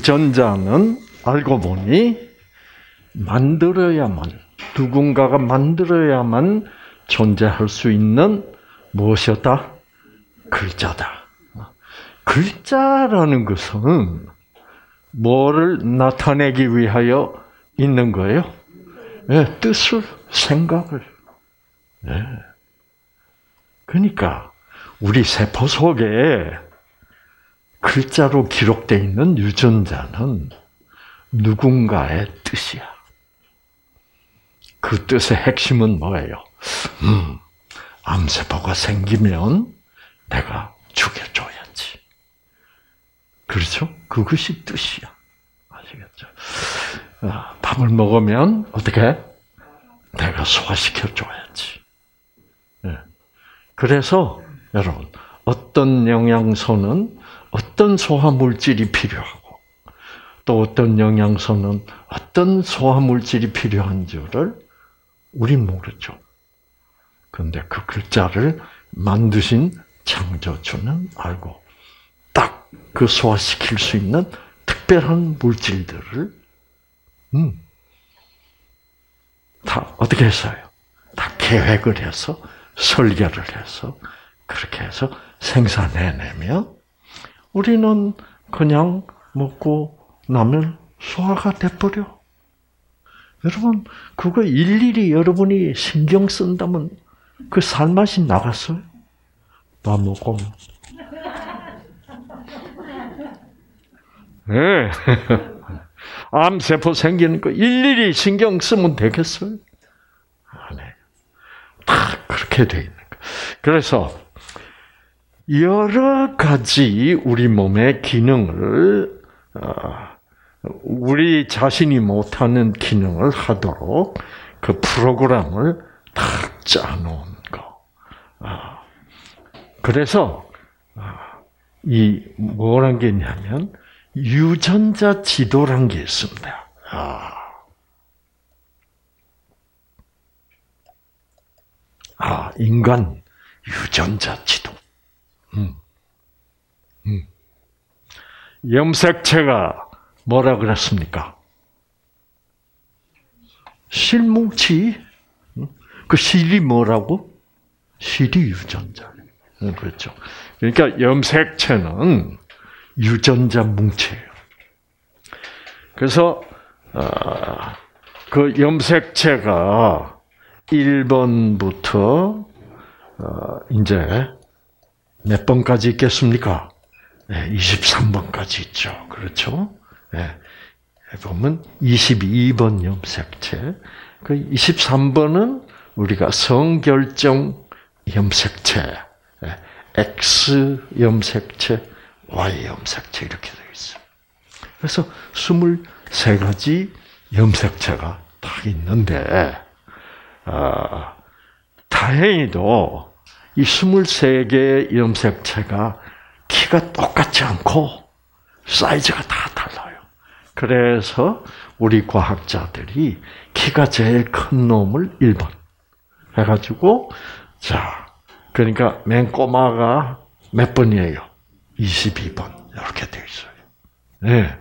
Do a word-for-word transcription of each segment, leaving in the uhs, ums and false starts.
유전자는 알고 보니 만들어야만, 누군가가 만들어야만 존재할 수 있는 무엇이었다? 글자다. 글자라는 것은 뭐를 나타내기 위하여 있는 거예요? 네, 뜻을, 생각을. 네. 그러니까 우리 세포 속에 글자로 기록되어 있는 유전자는 누군가의 뜻이야. 그 뜻의 핵심은 뭐예요? 음, 암세포가 생기면 내가 죽여줘야지. 그렇죠? 그것이 뜻이야. 아시겠죠? 아, 밥을 먹으면 어떻게? 내가 소화시켜줘야지. 네. 그래서 여러분, 어떤 영양소는 어떤 소화물질이 필요하고 또 어떤 영양소는 어떤 소화물질이 필요한 줄을 우린 모르죠. 그런데 그 글자를 만드신 창조주는 알고 딱 그 소화시킬 수 있는 특별한 물질들을 음, 다 어떻게 했어요? 다 계획을 해서 설계를 해서 그렇게 해서 생산해내면 우리는 그냥 먹고 나면 소화가 돼버려. 여러분, 그거 일일이 여러분이 신경 쓴다면 그 살맛이 나갔어요? 밥 먹고. 네. 암세포 생기는 거 일일이 신경 쓰면 되겠어요? 안 해요. 다 그렇게 돼 있는 거. 그래서 여러 가지 우리 몸의 기능을 우리 자신이 못하는 기능을 하도록 그 프로그램을 딱 짜놓은 거. 그래서 이 뭐란 게 있냐면 유전자 지도란 게 있습니다. 아, 아 인간 유전자 지도. 음. 음. 염색체가 뭐라 그랬습니까? 실뭉치. 그 실이 뭐라고? 실이 유전자. 그렇죠. 그러니까 염색체는 유전자 뭉치예요. 그래서 그 염색체가 일 번부터 이제 몇 번까지 있겠습니까? 네, 이십삼 번까지 있죠. 그렇죠? 네. 보면 이십이 번 염색체. 그 이십삼 번은 우리가 성결정 염색체, X 염색체, Y 염색체 이렇게 되어 있어요. 그래서 이십삼 가지 염색체가 다 있는데 어, 다행히도 이 이십삼 개의 염색체가 키가 똑같지 않고 사이즈가 다 달라요. 그래서 우리 과학자들이 키가 제일 큰 놈을 일 번 해가지고 자 그러니까 맨 꼬마가 몇 번이에요? 이십이 번 이렇게 되어 있어요. 네.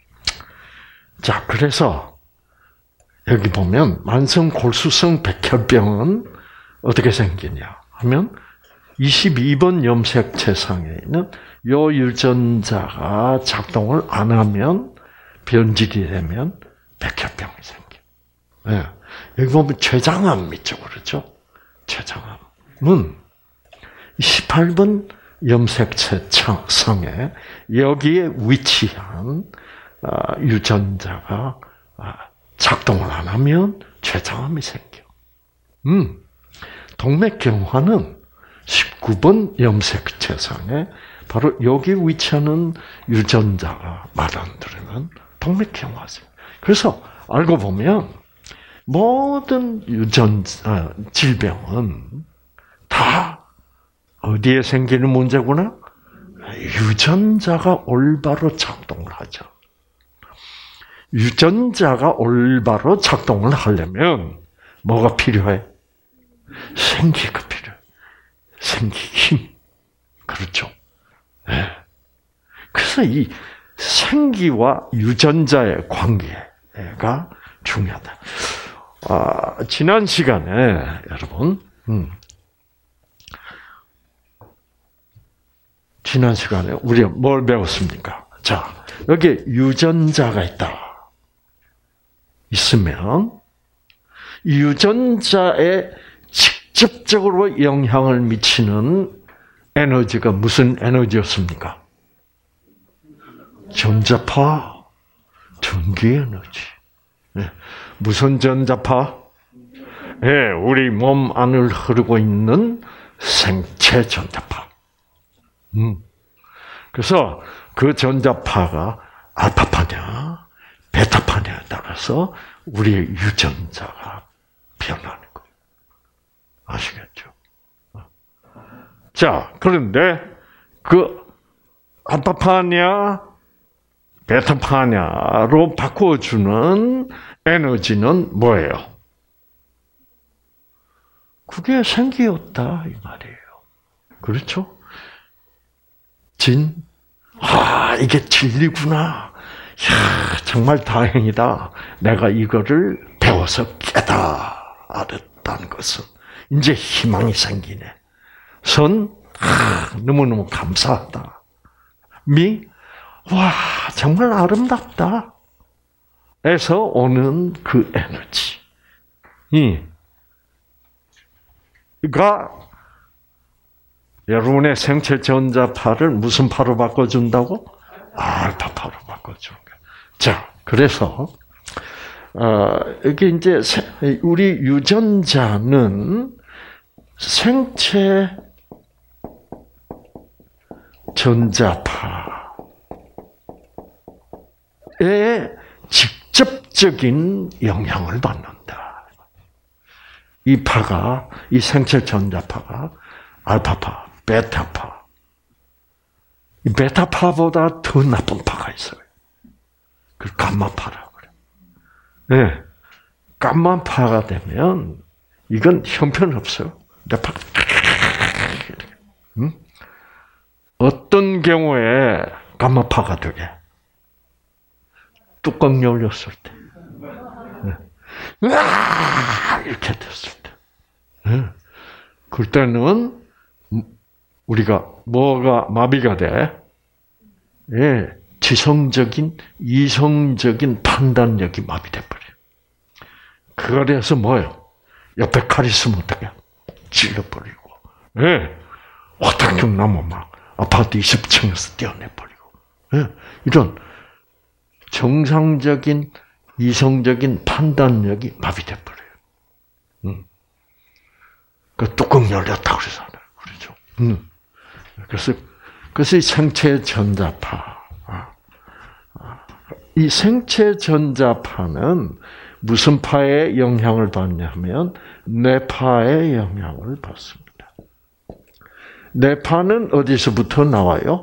자 그래서 여기 보면 만성 골수성 백혈병은 어떻게 생기냐 하면 이십이 번 염색체상에는 요 유전자가 작동을 안 하면 변질이 되면 백혈병이 생겨. 네. 여기 보면 췌장암 있죠, 그렇죠? 췌장암은 십팔 번 염색체 상에 여기에 위치한 유전자가 작동을 안 하면 췌장암이 생겨. 음, 동맥경화는 십구 번 염색체상에 바로 여기 위치하는 유전자가 말 안 들으면 동맥경화 생겨. 그래서 알고 보면 모든 유전자 질병은 다 어디에 생기는 문제구나? 유전자가 올바로 작동을 하죠. 유전자가 올바로 작동을 하려면 뭐가 필요해? 생기가 필요해. 생기 힘. 그렇죠. 네. 그래서 이 생기와 유전자의 관계가 중요하다. 아, 지난 시간에 여러분, 음, 지난 시간에 우리가 뭘 배웠습니까? 자, 여기 유전자가 있다. 있으면 이 유전자에 직접적으로 영향을 미치는 에너지가 무슨 에너지였습니까? 전자파, 전기 에너지. 네. 무슨 전자파? 예, 네, 우리 몸 안을 흐르고 있는 생체 전자파. 음. 그래서 그 전자파가 알파파냐, 베타파냐에 따라서 우리의 유전자가 변하는 거예요. 아시겠죠? 자, 그런데 그 알파파냐, 베타파냐로 바꿔주는 에너지는 뭐예요? 그게 생기였다 이 말이에요. 그렇죠? 진, 아 이게 진리구나. 야 정말 다행이다. 내가 이거를 배워서 깨달았다는 것은 이제 희망이 생기네. 선, 아, 너무너무 감사하다. 미, 와 정말 아름답다. 에서 오는 그 에너지. 이가 여러분의 생체 전자파를 무슨 파로 바꿔준다고? 알파파로 바꿔주는 거예요. 자, 그래서 어, 여기 이제 우리 유전자는 생체 전자파에 직접적인 영향을 받는다. 이 파가, 이 생체 전자파가 알파파, 베타파. 이 베타파보다 더 나쁜 파가 있어요. 그 감마파라고 그래요. 네. 감마파가 되면 이건 형편없어요. 파. 음? 어떤 경우에 감마파가 되게? 뚜껑 열렸을 때. 이렇게 됐을 때. 그때는 우리가 뭐가 마비가 돼? 예, 지성적인, 이성적인 판단력이 마비돼 버려요. 그래서 뭐예요? 옆에 칼 있으면 어떡해? 찔러버리고. 예, 화탁경 나면 막 아파트 이십 층에서 떼어내버리고. 예, 이런 정상적인, 이성적인 판단력이 마비돼 버려요. 음. 그 뚜껑 열렸다고 그러잖아요. 그렇죠? 음. 그래서, 그래서 이 생체 전자파. 이 생체 전자파는 무슨 파의 영향을 받냐면, 뇌파의 영향을 받습니다. 뇌파는 어디서부터 나와요?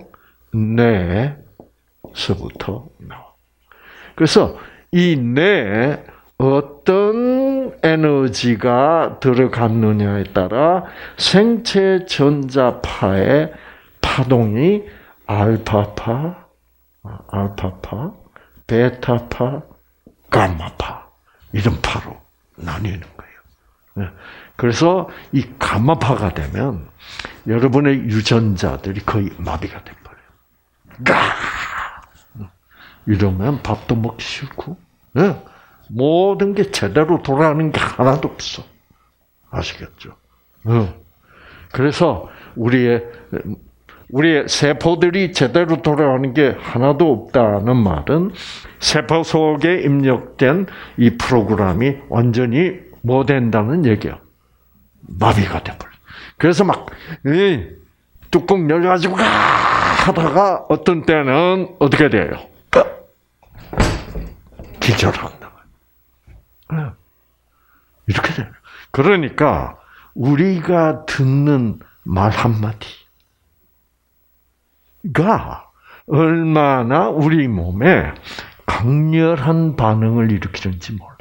뇌에서부터 나와. 그래서 이 뇌에 어떤 에너지가 들어갔느냐에 따라 생체 전자파의 파동이 알파파, 알파파, 베타파, 감마파 이런 파로 나뉘는 거예요. 그래서 이 감마파가 되면 여러분의 유전자들이 거의 마비가 돼버려요. 이러면 밥도 먹기 싫고 모든 게 제대로 돌아가는 게 하나도 없어. 아시겠죠? 그래서 우리의 우리의 세포들이 제대로 돌아가는 게 하나도 없다는 말은 세포 속에 입력된 이 프로그램이 완전히 뭐 된다는 얘기야. 마비가 돼버려. 그래서 막 이, 뚜껑 열어가지고 하다가 어떤 때는 어떻게 돼요? 기절한다. 이렇게 돼요. 그러니까 우리가 듣는 말 한마디가 얼마나 우리 몸에 강렬한 반응을 일으키는지 몰라요.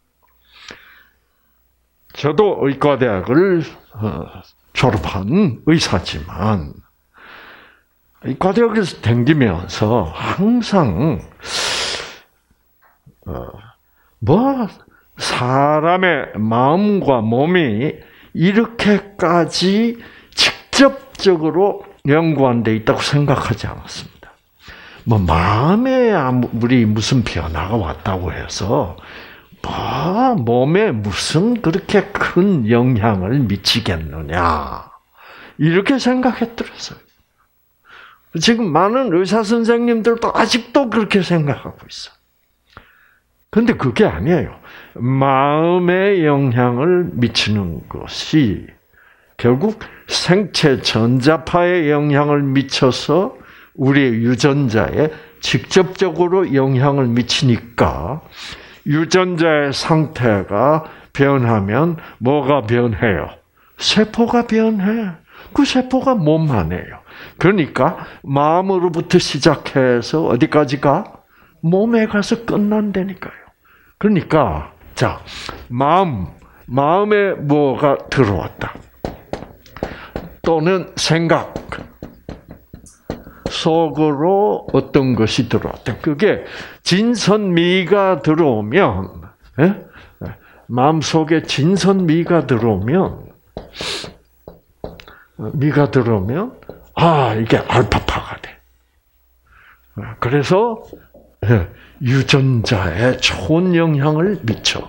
저도 의과대학을 졸업한 의사지만 이 과정에서 댕기면서 항상 어, 뭐 사람의 마음과 몸이 이렇게까지 직접적으로 연관돼 있다고 생각하지 않았습니다. 뭐 마음에 아무리 무슨 변화가 왔다고 해서 뭐 몸에 무슨 그렇게 큰 영향을 미치겠느냐 이렇게 생각했더랬어요. 지금 많은 의사 선생님들도 아직도 그렇게 생각하고 있어. 근데 그게 아니에요. 마음에 영향을 미치는 것이 결국 생체 전자파에 영향을 미쳐서 우리의 유전자에 직접적으로 영향을 미치니까 유전자의 상태가 변하면 뭐가 변해요? 세포가 변해. 그 세포가 몸 안에요. 그러니까 마음으로부터 시작해서 어디까지 가? 몸에 가서 끝난다니까요. 그러니까 자, 마음, 마음에 뭐가 들어왔다. 또는 생각 속으로 어떤 것이 들어왔다. 그게 진선미가 들어오면, 예? 마음속에 진선미가 들어오면, 미가 들어오면, 아, 이게 알파파가 돼. 그래서 유전자에 좋은 영향을 미쳐.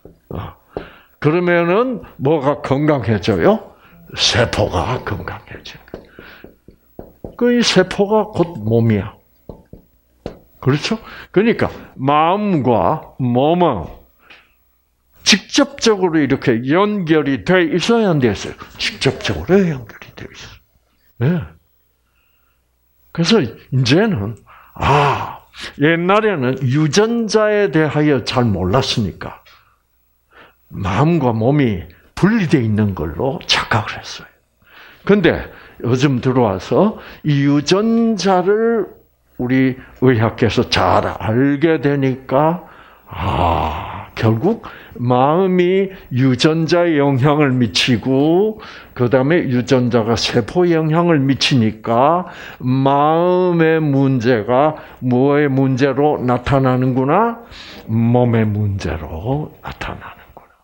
그러면은 뭐가 건강해져요? 세포가 건강해져. 그 이 세포가 곧 몸이야. 그렇죠? 그러니까 마음과 몸은 직접적으로 이렇게 연결이 돼 있어야 안 됐어요. 직접적으로 연결이 돼 있어. 네. 그래서 이제는 아 옛날에는 유전자에 대하여 잘 몰랐으니까 마음과 몸이 분리되어 있는 걸로 착각을 했어요. 근데 요즘 들어와서 이 유전자를 우리 의학계에서 잘 알게 되니까 아 결국 마음이 유전자에 영향을 미치고 그 다음에 유전자가 세포에 영향을 미치니까 마음의 문제가 뭐의 문제로 나타나는구나? 몸의 문제로 나타나는구나.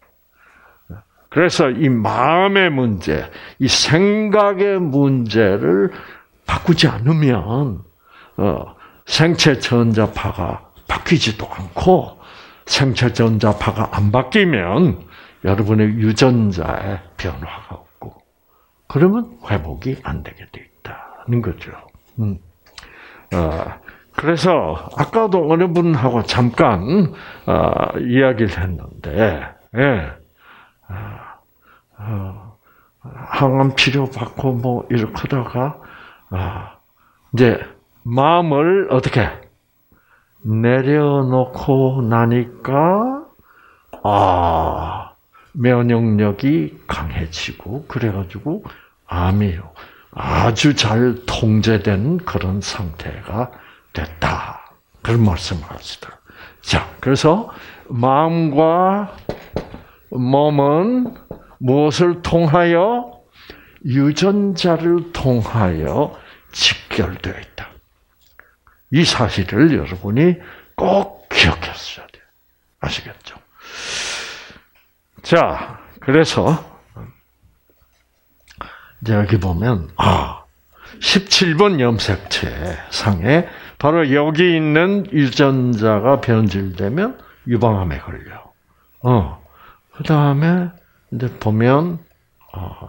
그래서 이 마음의 문제, 이 생각의 문제를 바꾸지 않으면 어, 생체 전자파가 바뀌지도 않고 생체 전자파가 안 바뀌면 여러분의 유전자에 변화가 없고 그러면 회복이 안 되게 돼 있다는 거죠. 음. 어, 그래서 아까도 어느 분하고 잠깐 어, 이야기를 했는데 예. 어, 항암 치료 받고 뭐 이렇게 하다가 아, 이제 마음을 어떻게 내려놓고 나니까 아 면역력이 강해지고 그래가지고 암이 아주 잘 통제된 그런 상태가 됐다. 그런 말씀을 하시더라고요. 자, 그래서 마음과 몸은 무엇을 통하여? 유전자를 통하여 직결되어 있다. 이 사실을 여러분이 꼭 기억했어야 돼요. 아시겠죠? 자, 그래서 여기 보면 아, 십칠 번 염색체 상에 바로 여기 있는 유전자가 변질되면 유방암에 걸려. 어. 그 다음에 이제 보면 어,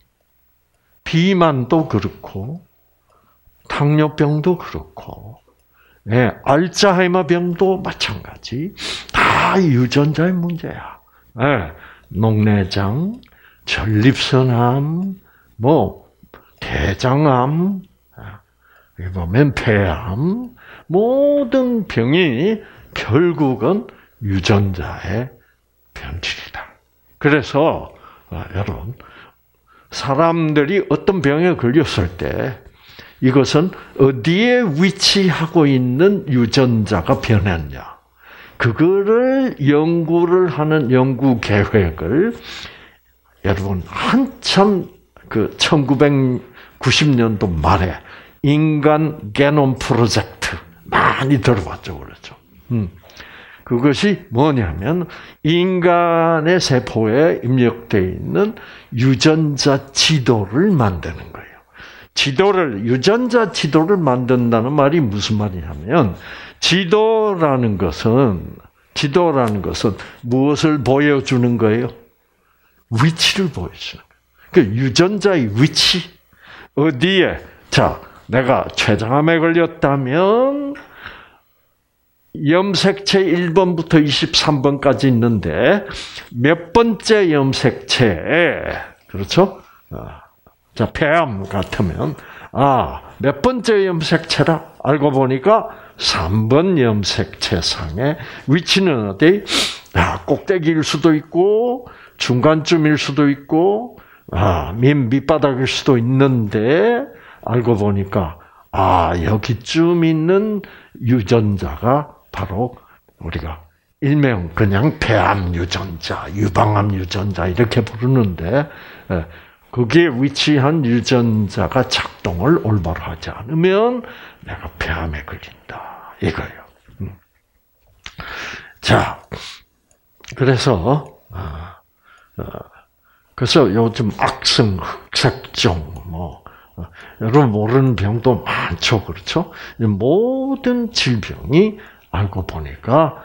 비만도 그렇고 당뇨병도 그렇고 예, 알츠하이머 병도 마찬가지 다 유전자의 문제야. 예, 녹내장, 전립선암, 뭐 대장암, 여기 보면 폐암, 모든 병이 결국은 유전자의 변질이다. 그래서 아, 여러분 사람들이 어떤 병에 걸렸을 때 이것은 어디에 위치하고 있는 유전자가 변했냐 그거를 연구를 하는 연구 계획을 여러분 한참 그 천구백구십 년도 말에 인간 게놈 프로젝트 많이 들어봤죠, 그렇죠? 음. 그것이 뭐냐면 인간의 세포에 입력되어 있는 유전자 지도를 만드는 거예요. 지도를 유전자 지도를 만든다는 말이 무슨 말이냐면 지도라는 것은 지도라는 것은 무엇을 보여주는 거예요? 위치를 보여주는 거예요. 그 유전자의 위치 어디에 자 내가 췌장암에 걸렸다면 염색체 일 번부터 이십삼 번까지 있는데 몇 번째 염색체에 그렇죠? 자 폐암 같으면 아, 몇 번째 염색체라 알고 보니까 삼 번 염색체 상의 위치는 어디? 아, 꼭대기일 수도 있고 중간쯤일 수도 있고 아, 밑 밑바닥일 수도 있는데 알고 보니까 아, 여기쯤 있는 유전자가 바로 우리가 일명 그냥 폐암 유전자, 유방암 유전자 이렇게 부르는데 거기에 위치한 유전자가 작동을 올바로 하지 않으면 내가 폐암에 걸린다 이거예요. 자, 그래서 그래서 요즘 악성 흑색종 뭐 여러분 모르는 병도 많죠, 그렇죠? 모든 질병이 알고 보니까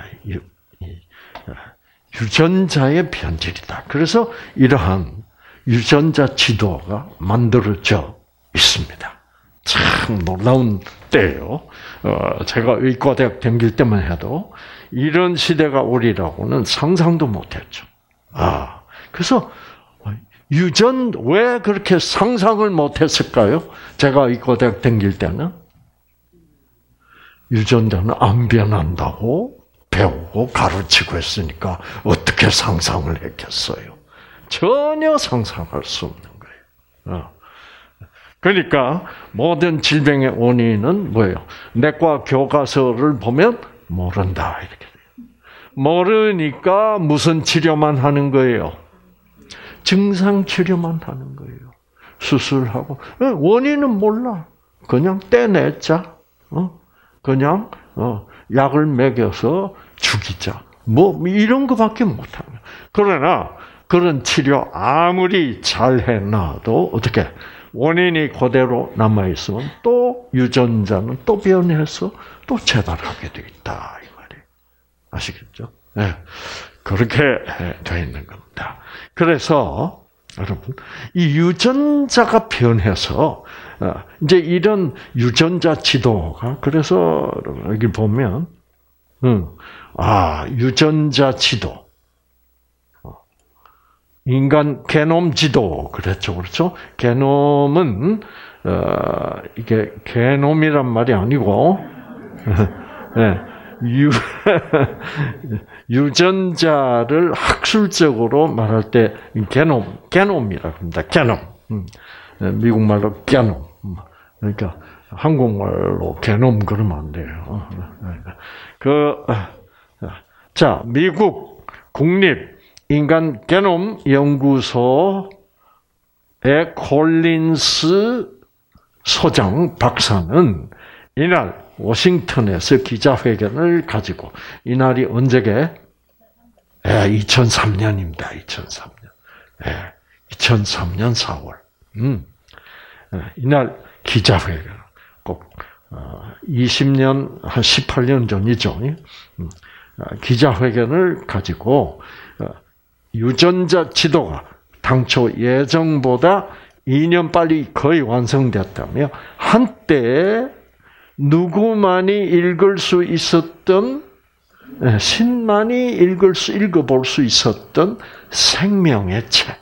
유전자의 변질이다. 그래서 이러한 유전자 지도가 만들어져 있습니다. 참 놀라운 때예요. 제가 의과대학 다닐 때만 해도 이런 시대가 오리라고는 상상도 못했죠. 아, 그래서 유전 왜 그렇게 상상을 못했을까요? 제가 의과대학 다닐 때는 유전자는 안 변한다고 배우고 가르치고 했으니까 어떻게 상상을 했겠어요? 전혀 상상할 수 없는 거예요. 그러니까 모든 질병의 원인은 뭐예요? 내과 교과서를 보면 모른다 이렇게 돼요. 모르니까 무슨 치료만 하는 거예요? 증상 치료만 하는 거예요. 수술하고 원인은 몰라. 그냥 떼내자. 어? 그냥 어, 약을 먹여서 죽이자. 뭐 이런 거밖에 못하는. 그러나 그런 치료 아무리 잘 해놔도 어떻게 원인이 그대로 남아 있으면 또 유전자는 또 변해서 또 재발하게 돼 있다 이 말이에요. 아시겠죠? 네. 그렇게 되어 있는 겁니다. 그래서 여러분 이 유전자가 변해서 이제 이런 유전자 지도가 그래서 여기 보면 음, 아 유전자 지도 인간 게놈 지도 그랬죠, 그렇죠? 게놈은 어, 이게 게놈이란 말이 아니고 네, 유 유전자를 학술적으로 말할 때 게놈 게놈이라고 합니다. 게놈 음, 미국 말로 게놈 그러니까 한국말로 게놈 그러면 안 돼요. 그 자 미국 국립 인간 게놈 연구소의 콜린스 소장 박사는 이날 워싱턴에서 기자회견을 가지고 이날이 언제게? 예, 이천삼 년입니다. 이천삼 년. 예, 이천삼 년 사월. 음. 예, 이날 기자회견 꼭 어, 이십 년 한 십팔 년 전이죠. 음. 기자회견을 가지고 어, 유전자 지도가 당초 예정보다 이 년 빨리 거의 완성됐다며 한때 누구만이 읽을 수 있었던 신만이 읽을 수 읽어볼 수 있었던 생명의 책,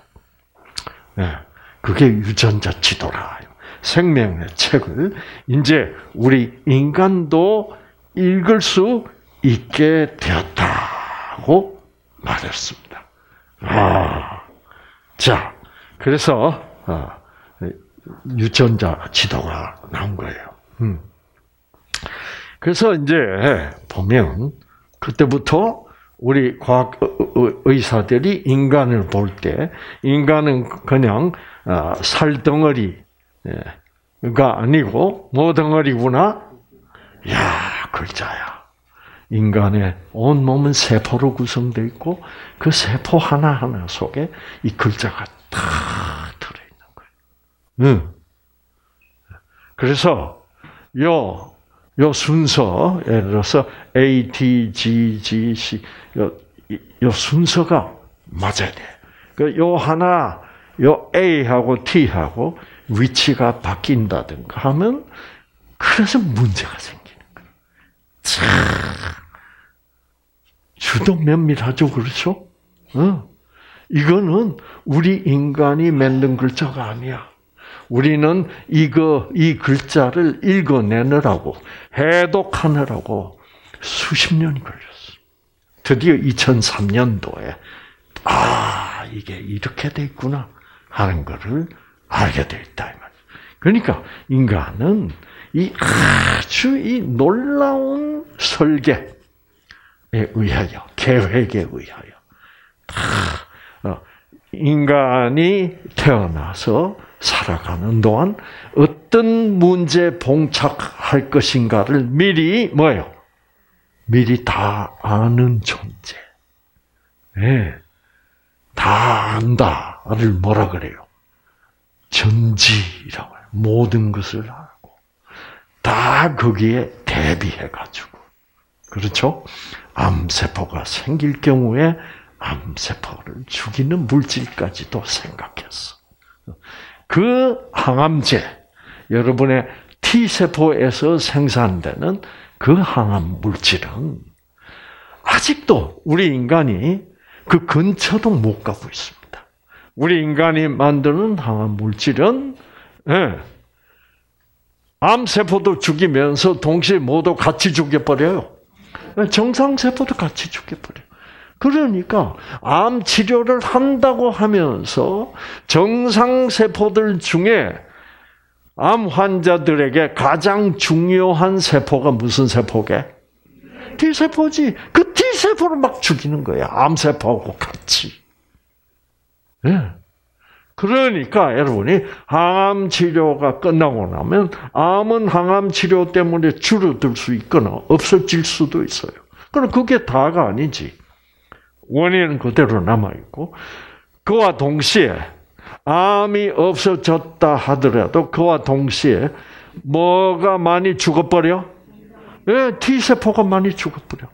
그게 유전자 지도라. 생명의 책을 이제 우리 인간도 읽을 수 있게 되었다고 말했습니다. 아, 자, 그래서 아, 유전자 지도가 나온 거예요. 음. 그래서 이제 보면 그때부터 우리 과학 의사들이 인간을 볼 때 인간은 그냥 살덩어리 아니고 뭐 덩어리구나? 야, 글자야. 인간의 온 몸은 세포로 구성되어 있고 그 세포 하나하나 속에 이 글자가 다 들어있는 거예요. 응. 그래서 요, 요 순서, 예를 들어서 A, T, G, G, C, 요, 요 순서가 맞아야 돼. 그 요 하나, 요 A하고 T하고 위치가 바뀐다든가 하면 그래서 문제가 생기는 거예요. 참 주도 면밀하죠, 그렇죠? 어. 이거는 우리 인간이 만든 글자가 아니야. 우리는 이거 이 글자를 읽어내느라고 해독하느라고 수십 년이 걸렸어. 드디어 이천삼 년도에 아 이게 이렇게 돼 있구나 하는 것을 알게 돼 있다 이 말이야. 그러니까 인간은 이 아주 이 놀라운 설계에 의하여 계획에 의하여 다 인간이 태어나서 살아가는 동안 어떤 문제에 봉착할 것인가를 미리 뭐예요? 미리 다 아는 존재. 네. 다 안다를 뭐라 그래요? 전지라고 해요. 모든 것을 알고 다 거기에 대비해가지고 그렇죠? 암세포가 생길 경우에 암세포를 죽이는 물질까지도 생각했어. 그 항암제, 여러분의 T세포에서 생산되는 그 항암 물질은 아직도 우리 인간이 그 근처도 못 가고 있습니다. 우리 인간이 만드는 항암 물질은 예, 암세포도 죽이면서 동시에 모두 같이 죽여버려요. 정상세포도 같이 죽여버려요. 그러니까 암 치료를 한다고 하면서 정상세포들 중에 암 환자들에게 가장 중요한 세포가 무슨 세포게? T세포지. 그 T세포를 막 죽이는 거야. 암세포하고 같이. 네. 그러니까 여러분이 항암 치료가 끝나고 나면 암은 항암 치료 때문에 줄어들 수 있거나 없어질 수도 있어요. 그럼 그게 다가 아니지. 원인은 그대로 남아있고 그와 동시에 암이 없어졌다 하더라도 그와 동시에 뭐가 많이 죽어버려? 네, T세포가 많이 죽어버려.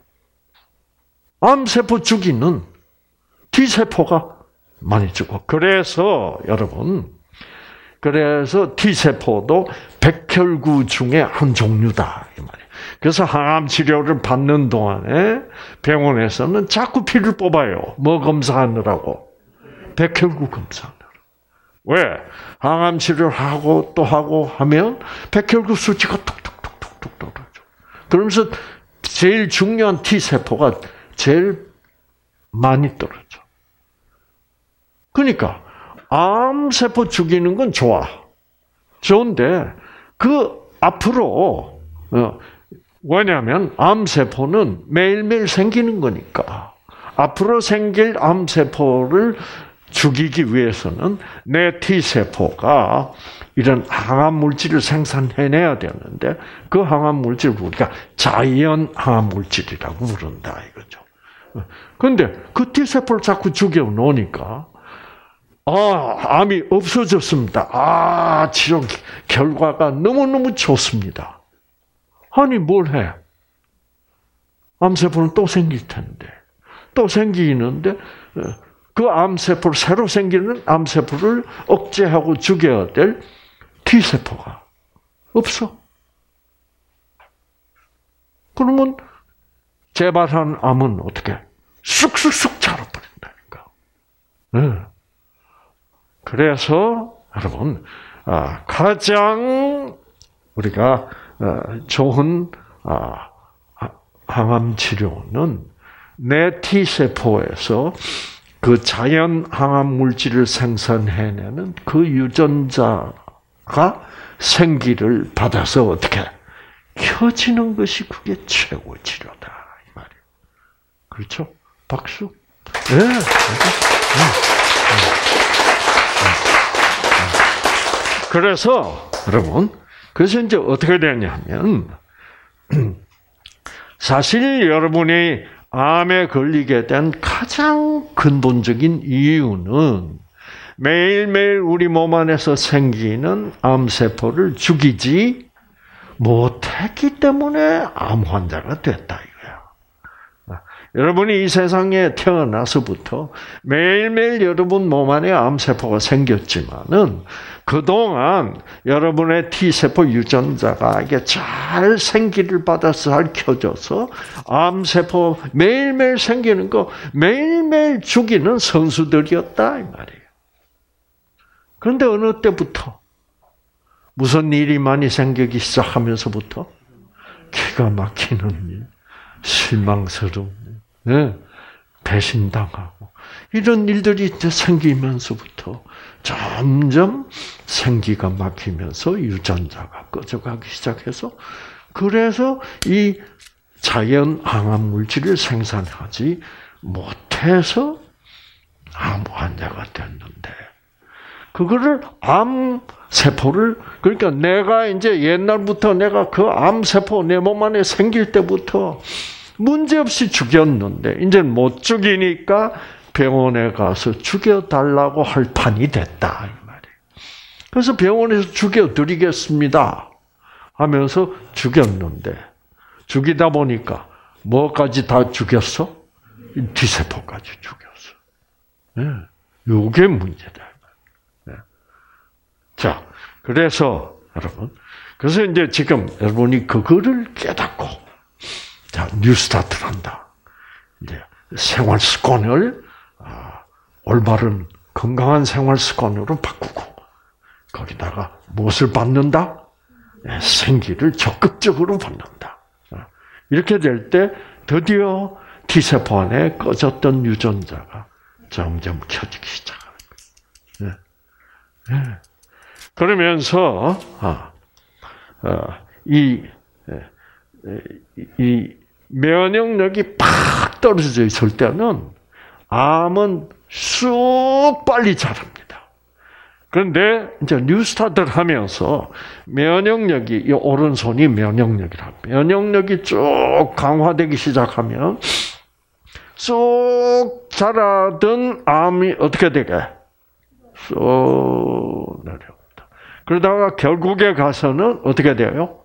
암세포 죽이는 T세포가 많이 죽어. 그래서 여러분, 그래서 T세포도 백혈구 중에 한 종류다 이 말이에요. 그래서 항암 치료를 받는 동안에 병원에서는 자꾸 피를 뽑아요. 뭐 검사하느라고? 백혈구 검사하느라고. 왜? 항암 치료를 하고 또 하고 하면 백혈구 수치가 뚝뚝뚝뚝뚝 떨어져. 그러면서 제일 중요한 T세포가 제일 많이 떨어져. 그러니까 암세포 죽이는 건 좋아. 좋은데 그 앞으로 왜냐하면 암세포는 매일매일 생기는 거니까 앞으로 생길 암세포를 죽이기 위해서는 내 T세포가 이런 항암 물질을 생산해내야 되는데 그 항암 물질을 우리가 자연 항암 물질이라고 부른다 이거죠. 그런데 그 T세포를 자꾸 죽여 놓으니까 아, 암이 없어졌습니다. 아, 치료 결과가 너무너무 좋습니다. 아니, 뭘 해? 암세포는 또 생길 텐데. 또 생기는데, 그 암세포를, 새로 생기는 암세포를 억제하고 죽여야 될 T세포가 없어. 그러면 재발한 암은 어떻게? 쑥쑥쑥 자라버린다니까. 네. 그래서 여러분 가장 우리가 좋은 항암 치료는 내 T세포에서 그 자연 항암 물질을 생산해내는 그 유전자가 생기를 받아서 어떻게 켜지는 것이 그게 최고 치료다 이 말이에요. 그렇죠? 박수. 네. 네. 그래서 여러분 그래서 이제 어떻게 되냐면, 사실 여러분이 암에 걸리게 된 가장 근본적인 이유는 매일매일 우리 몸 안에서 생기는 암세포를 죽이지 못했기 때문에 암 환자가 됐다 이거야. 여러분이 이 세상에 태어나서부터 매일매일 여러분 몸 안에 암세포가 생겼지만은 그동안 여러분의 T세포 유전자가 이게 잘 생기를 받아서 잘 켜져서 암세포 매일매일 생기는 거 매일매일 죽이는 선수들이었다 이 말이에요. 그런데 어느 때부터 무슨 일이 많이 생기기 시작하면서부터 기가 막히는 일, 실망스러운 일, 네, 배신당하고 이런 일들이 생기면서부터 점점 생기가 막히면서 유전자가 꺼져가기 시작해서 그래서 이 자연 항암 물질을 생산하지 못해서 암 환자가 됐는데 그거를 암 세포를 그러니까 내가 이제 옛날부터 내가 그 암 세포 내 몸 안에 생길 때부터 문제없이 죽였는데 이제 못 죽이니까 병원에 가서 죽여달라고 할 판이 됐다 이 말이에요. 그래서 병원에서 죽여드리겠습니다 하면서 죽였는데 죽이다 보니까 뭐까지 다 죽였어? T세포까지 죽였어. 네, 이게 문제다. 네. 자, 그래서 여러분, 그래서 이제 지금 여러분이 그거를 깨닫고 자 뉴스타트를 한다. 이제 생활 습관을 아, 올바른 건강한 생활 습관으로 바꾸고 거기다가 무엇을 받는다? 네, 생기를 적극적으로 받는다. 이렇게 될 때 드디어 T세포 안에 꺼졌던 유전자가 점점 켜지기 시작하는 거예요. 네. 네. 그러면서 아, 어, 이, 이 면역력이 팍 떨어져 있을 때는 암은 쑥 빨리 자랍니다. 그런데 이제 뉴스타트를 하면서 면역력이 이 오른손이 면역력이라 면역력이 쭉 강화되기 시작하면 쑥 자라던 암이 어떻게 되게 쑥 내려옵니다. 그러다가 결국에 가서는 어떻게 돼요?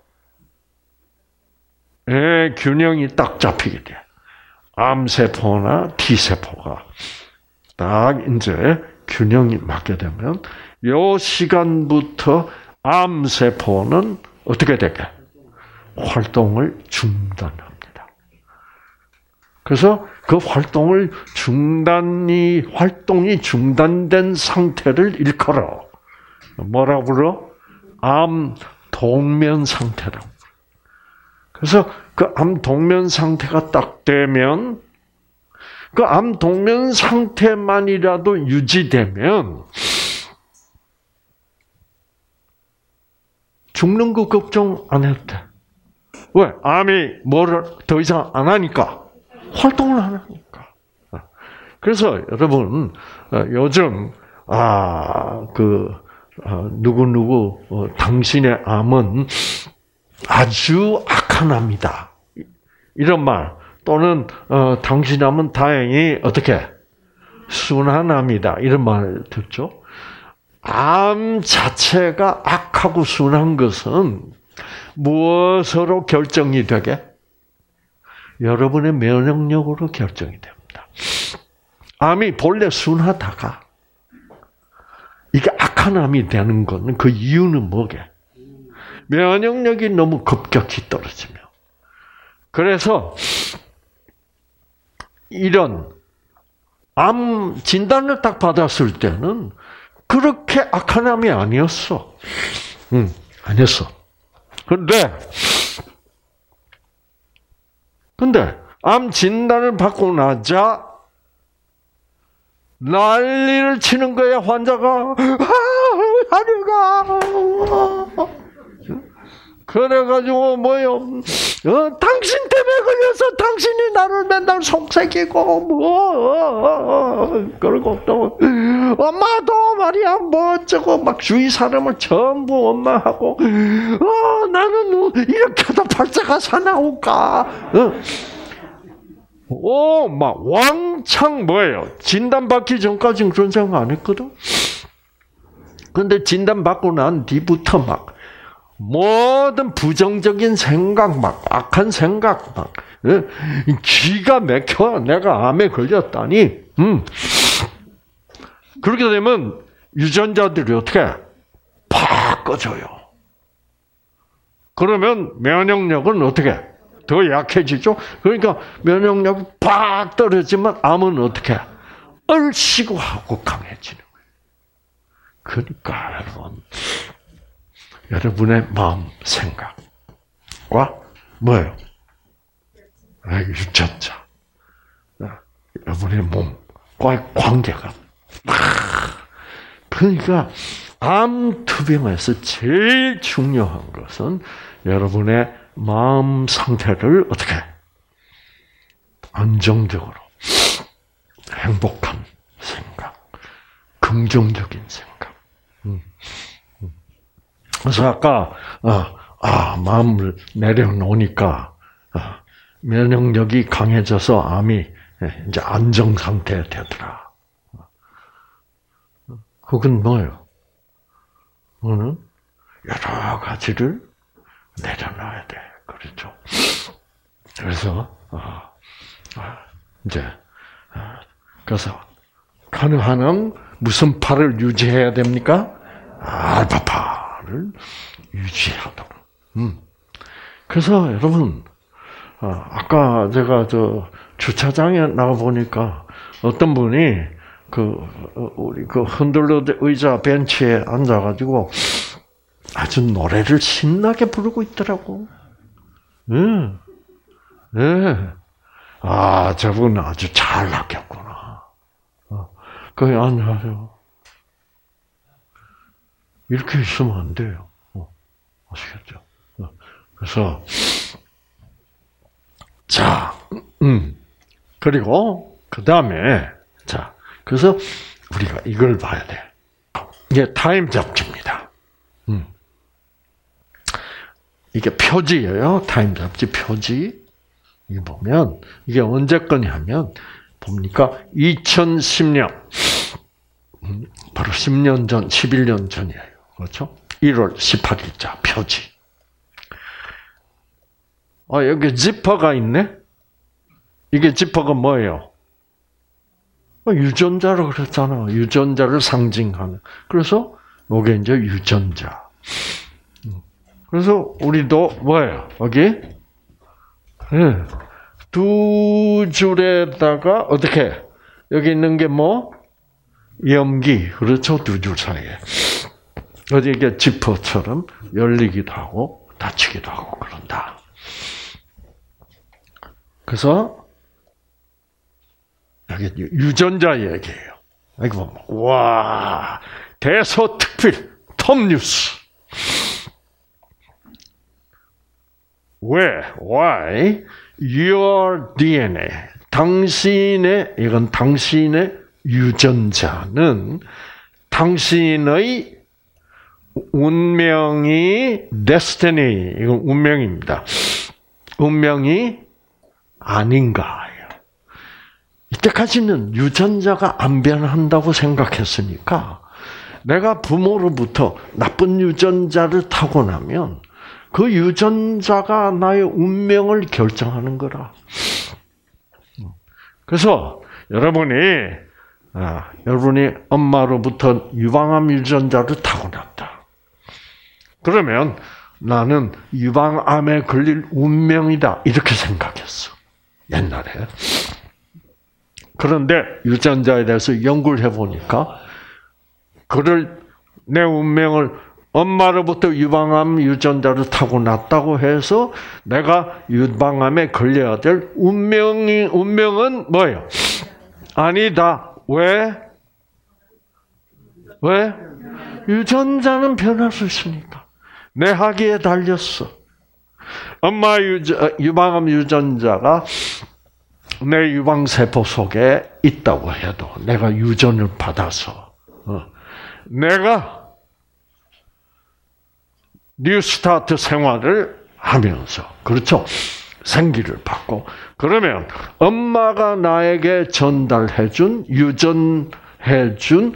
예, 균형이 딱 잡히게 돼. 암세포나 T세포가 딱 이제 균형이 맞게 되면 요 시간부터 암세포는 어떻게 되게? 활동을 중단합니다. 그래서 그 활동을 중단이, 활동이 중단된 상태를 일컬어. 뭐라 불러? 암 동면 상태라고. 그래서 그 암 동면 상태가 딱 되면 그 암 동면 상태만이라도 유지되면 죽는 거 걱정 안 해도 돼. 왜? 암이 뭐를 더 이상 안 하니까. 활동을 안 하니까. 그래서 여러분 요즘 아, 그 누구누구 어, 당신의 암은 아주 악한 암이다. 이런 말 또는 어, 당신 암은 다행히 어떻게 순한 암이다. 이런 말 듣죠. 암 자체가 악하고 순한 것은 무엇으로 결정이 되게? 여러분의 면역력으로 결정이 됩니다. 암이 본래 순하다가 이게 악한 암이 되는 것은 그 이유는 뭐게? 면역력이 너무 급격히 떨어지며. 그래서 이런 암 진단을 딱 받았을 때는 그렇게 악한 암이 아니었어. 응, 아니었어. 그런데, 근데, 암 진단을 받고 나자, 난리를 치는 거야, 환자가. 아, 하류가. 그래가지고 뭐요? 어, 당신 때문에 걸려서 당신이 나를 맨날 속삭이고 뭐 어, 어, 어, 그러고 또 엄마도 말이야 뭐 어쩌고 막 주위 사람을 전부 엄마하고 어, 나는 이렇게도 팔자가 사나울까? 어. 오, 막 왕창 뭐예요? 진단 받기 전까지는 그런 생각 안 했거든. 근데 진단 받고 난 뒤부터 막 모든 부정적인 생각, 막 악한 생각, 막 기가 막혀. 내가 암에 걸렸다니. 음. 그렇게 되면 유전자들이 어떻게 팍 꺼져요. 그러면 면역력은 어떻게 더 약해지죠. 그러니까 면역력이 팍 떨어지면 암은 어떻게 얼씨구 하고 강해지는 거예요. 그러니까 여러분. 여러분의 마음, 생각과 뭐예요? 유전자. 여러분의 몸과의 관계가. 그러니까 암투병에서 제일 중요한 것은 여러분의 마음 상태를 어떻게 안정적으로 행복한 생각, 긍정적인 생각. 음. 그래서 아까 아, 아 마음을 내려놓으니까 아, 면역력이 강해져서 암이 이제 안정 상태에 되더라. 그건 뭐예요? 그거는 여러 가지를 내려놔야 돼. 그렇죠? 그래서 아, 아, 이제 아, 그래서 가능한 한 무슨 파를 유지해야 됩니까? 알파파. 유지하도록. 음. 그래서 여러분, 아까 제가 저 주차장에 나가 보니까 어떤 분이 그 우리 그 흔들러 의자 벤치에 앉아가지고 아주 노래를 신나게 부르고 있더라고. 음. 네. 아, 저분 아주 잘 낚였구나. 거기 앉아요. 이렇게 있으면 안 돼요. 어, 아시겠죠? 어, 그래서, 자, 음, 그리고, 그 다음에, 자, 그래서 우리가 이걸 봐야 돼. 이게 타임 잡지입니다. 음. 이게 표지예요. 타임 잡지 표지. 이 보면, 이게 언제 거냐면, 봅니까? 이천십 년. 음, 바로 십 년 전, 십일 년 전이에요. 그렇죠? 일월 십팔일자 표지. 아, 여기 지퍼가 있네? 이게 지퍼가 뭐예요? 유전자라고 그랬잖아. 유전자를 상징하는. 그래서, 이게 이제 유전자. 그래서, 우리도 뭐예요? 여기? 네. 두 줄에다가, 어떻게? 여기 있는 게 뭐? 염기. 그렇죠? 두 줄 사이에. 어디 이게 지퍼처럼 열리기도 하고 닫히기도 하고 그런다. 그래서 여기 유전자 얘기예요. 여기 보면 와 대서특필 톱뉴스. 왜? Why? Your 디엔에이. 당신의 이건 당신의 유전자는 당신의 운명이 destiny, 이건 운명입니다. 운명이 아닌가요? 이때까지는 유전자가 안 변한다고 생각했으니까 내가 부모로부터 나쁜 유전자를 타고나면 그 유전자가 나의 운명을 결정하는 거라. 그래서 여러분이 아, 여러분이 엄마로부터 유방암 유전자를 타고났다. 그러면 나는 유방암에 걸릴 운명이다. 이렇게 생각했어. 옛날에. 그런데 유전자에 대해서 연구를 해보니까 그를 내 운명을 엄마로부터 유방암 유전자를 타고났다고 해서 내가 유방암에 걸려야 될 운명이, 운명은 뭐예요? 아니다. 왜? 왜? 유전자는 변할 수 있으니까. 내 학위에 달렸어. 엄마 유전, 유방암 유전자가 내 유방세포 속에 있다고 해도 내가 유전을 받아서 어, 내가 뉴스타트 생활을 하면서 그렇죠? 생기를 받고 그러면 엄마가 나에게 전달해준 유전해준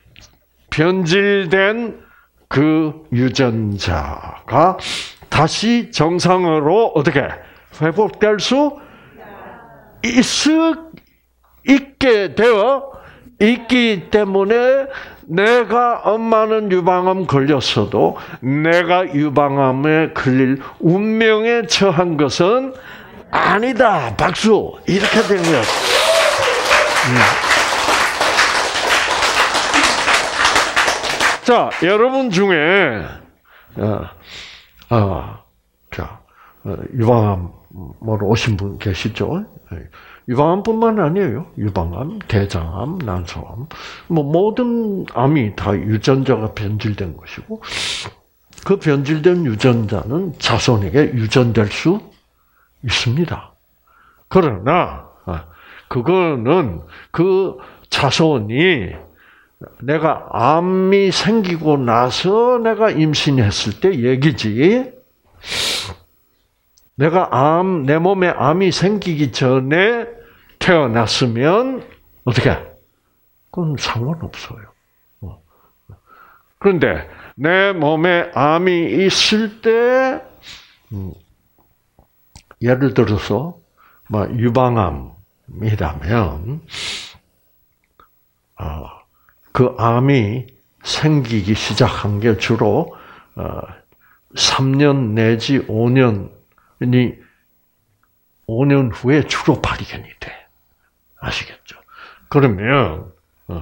변질된 그 유전자가 다시 정상으로 어떻게 회복될 수 있을, 있게 되어 있기 때문에 내가 엄마는 유방암 걸렸어도 내가 유방암에 걸릴 운명에 처한 것은 아니다. 박수. 이렇게 된 거야. 음. 자, 여러분 중에 어, 어, 자, 어, 유방암으로 오신 분 계시죠? 유방암뿐만 아니에요. 유방암, 대장암, 난소암, 뭐 모든 암이 다 유전자가 변질된 것이고, 그 변질된 유전자는 자손에게 유전될 수 있습니다. 그러나 그거는 그 자손이 내가 암이 생기고 나서 내가 임신했을 때 얘기지. 내가 암, 내 몸에 암이 생기기 전에 태어났으면 어떻게? 그건 상관없어요. 그런데 내 몸에 암이 있을 때 음, 예를 들어서 뭐 유방암이라면 어, 그 암이 생기기 시작한 게 주로 어, 삼 년 내지 오 년이 오 년 후에 주로 발견이 돼. 아시겠죠? 그러면 어,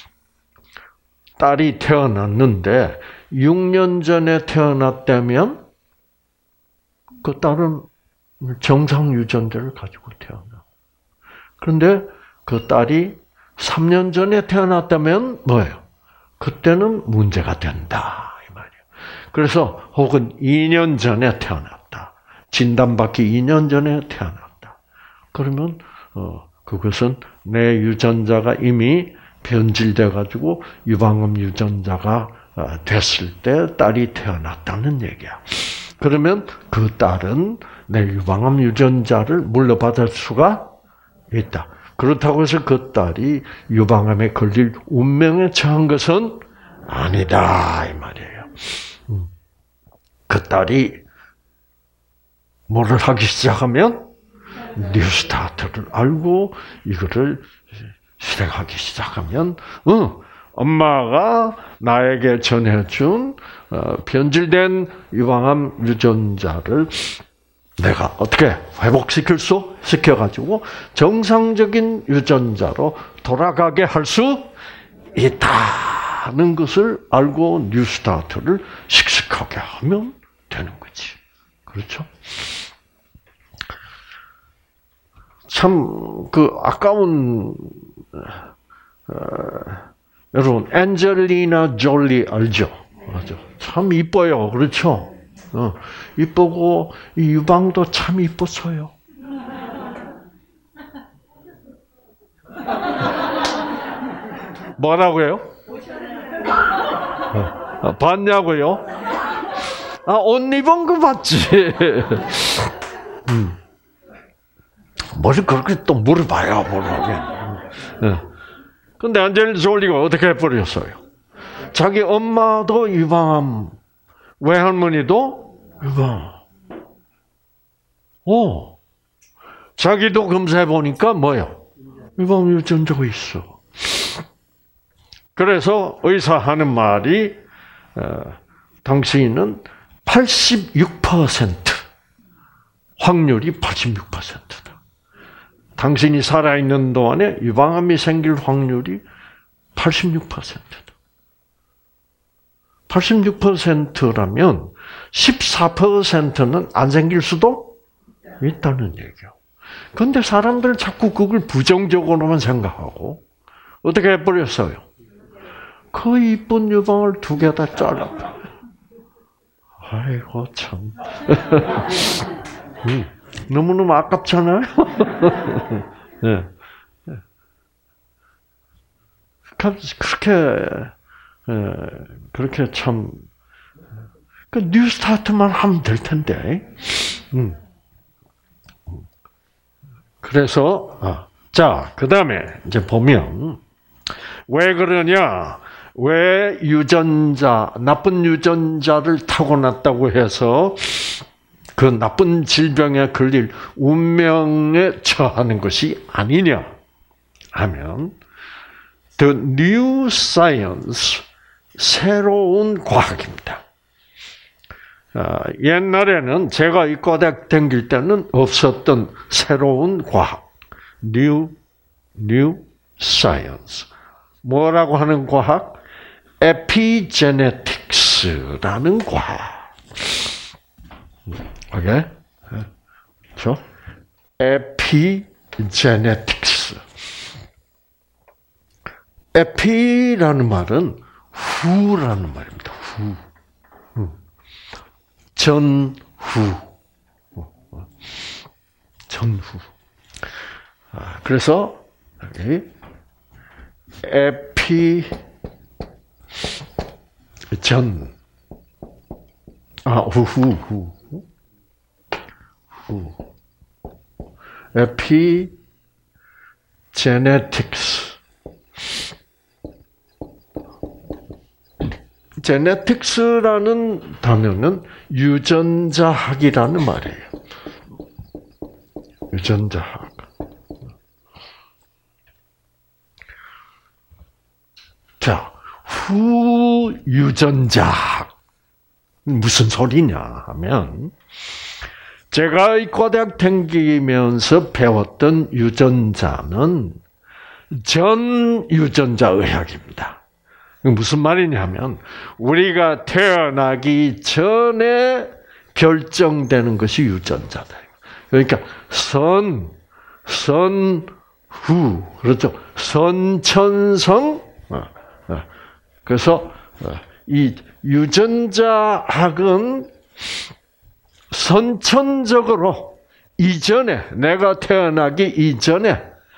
딸이 태어났는데 육 년 전에 태어났다면 그 딸은 정상 유전자를 가지고 태어나. 그런데 그 딸이 삼 년 전에 태어났다면 뭐예요? 그때는 문제가 된다 이 말이에요. 그래서 혹은 이 년 전에 태어났다. 진단받기 이 년 전에 태어났다. 그러면 어, 그것은 내 유전자가 이미 변질돼 가지고 유방암 유전자가 됐을 때 딸이 태어났다는 얘기야. 그러면 그 딸은 내 유방암 유전자를 물려받을 수가 있다. 그렇다고 해서 그 딸이 유방암에 걸릴 운명에 처한 것은 아니다 이 말이에요. 그 딸이 뭐를 하기 시작하면 뉴스타트를 알고 이거를 실행하기 시작하면 어, 엄마가 나에게 전해준 어, 변질된 유방암 유전자를 내가 어떻게 회복시킬 수 시켜가지고 정상적인 유전자로 돌아가게 할 수 있다는 것을 알고 뉴스타트를 씩씩하게 하면 되는 거지. 그렇죠? 참 그 아까운 어, 여러분 엔젤리나 졸리 알죠? 맞죠? 참 이뻐요, 그렇죠? 어, 이쁘고 이 유방도 참 이뻤어요. 뭐라고요? 어, 봤냐고요? 아, 옷 입은 거 봤지. 음. 뭘 그렇게 또 물어봐야 모르게. 근데 안젤리나 졸리가 어떻게 해버렸어요? 자기 엄마도 유방암, 외할머니도 유방암. 오, 자기도 검사해 보니까 뭐요? 유방암 유전자가 있어. 그래서 의사 하는 말이 어, 당신은 팔십육 퍼센트 확률이 팔십육 퍼센트다. 당신이 살아있는 동안에 유방암이 생길 확률이 팔십육 퍼센트다. 팔십육 퍼센트라면 십사 퍼센트는 안 생길 수도 있다는 얘기예요. 그런데 사람들은 자꾸 그걸 부정적으로만 생각하고 어떻게 해버렸어요? 그 이쁜 유방을 두 개 다 잘라버려요. 아이고 참. 음, 너무너무 아깝잖아요. 네. 그렇게 그렇게 참 그 뉴스타트만 하면 될 텐데. 음. 그래서 아, 자 그다음에 이제 보면 왜 그러냐? 왜 유전자 나쁜 유전자를 타고났다고 해서 그 나쁜 질병에 걸릴 운명에 처하는 것이 아니냐 하면 The New Science 새로운 과학입니다. 아, 옛날에는 제가 의과대학 다닐 때는 없었던 새로운 과학, New New Science. 뭐라고 하는 과학? 에피제네틱스라는 과학. 오케이? 그렇죠? 에피제네틱스. 에피라는 말은 후라는 말입니다. 후. 전후. 전후. 그래서 여기 에피 전. 아, 후, 후, 후. 후. 에피 제네틱스. 제네틱스라는 단어는 유전자학이라는 말이에요. 유전자학. 자, 후유전자학. 무슨 소리냐 하면, 제가 의과대학 다니면서 배웠던 유전자는 전유전자의학입니다. 무슨 말이냐면 우리가 태어나기 전에 결정되는 것이 유전자다. 그러니까 선, 선, 후, 그렇죠. 선천성. 그래서 이 유전자학은 선천적으로 이전에 내가 태어나기 이전에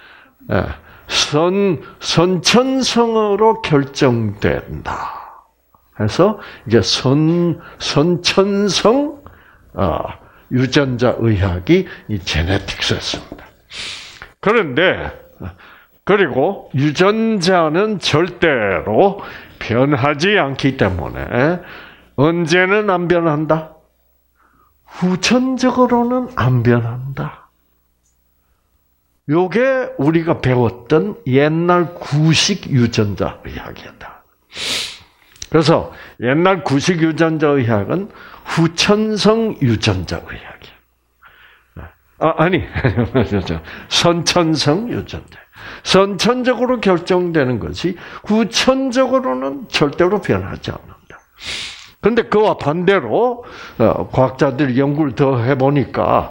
선, 선천성으로 결정된다. 그래서 이제 선, 선천성, 어, 유전자 의학이 이 제네틱스였습니다. 그런데, 그리고 유전자는 절대로 변하지 않기 때문에 언제는 안 변한다? 후천적으로는 안 변한다. 요게 우리가 배웠던 옛날 구식 유전자 의학이었다. 그래서 옛날 구식 유전자 의학은 후천성 유전자 의학이야. 아, 아니, 선천성 유전자. 선천적으로 결정되는 것이 후천적으로는 절대로 변하지 않는다. 그런데 그와 반대로 과학자들이 연구를 더 해보니까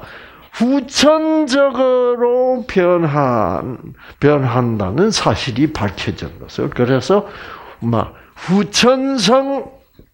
후천적으로 변한, 변한다는 사실이 밝혀졌어요. 그래서, 막, 후천성,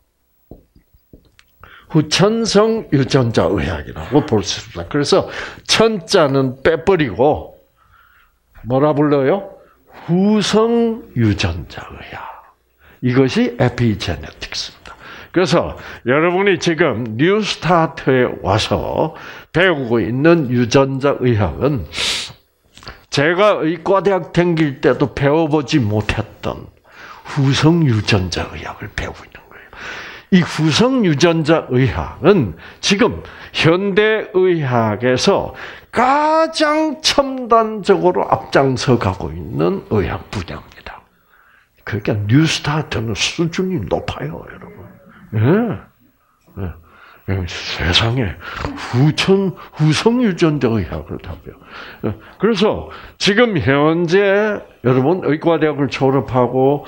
후천성 유전자 의학이라고 볼 수 있습니다. 그래서, 천자는 빼버리고, 뭐라 불러요? 후성 유전자 의학. 이것이 에피제네틱스입니다. 그래서 여러분이 지금 뉴스타트에 와서 배우고 있는 유전자 의학은 제가 의과대학 다닐 때도 배워보지 못했던 후성 유전자 의학을 배우고 있는 거예요. 이 후성 유전자 의학은 지금 현대 의학에서 가장 첨단적으로 앞장서 가고 있는 의학 분야입니다. 그러니까 뉴스타트는 수준이 높아요, 여러분. 예. 예. 세상에 후천 후성 유전자 의학을 다 배워. 그래서 지금 현재 여러분 의과대학을 졸업하고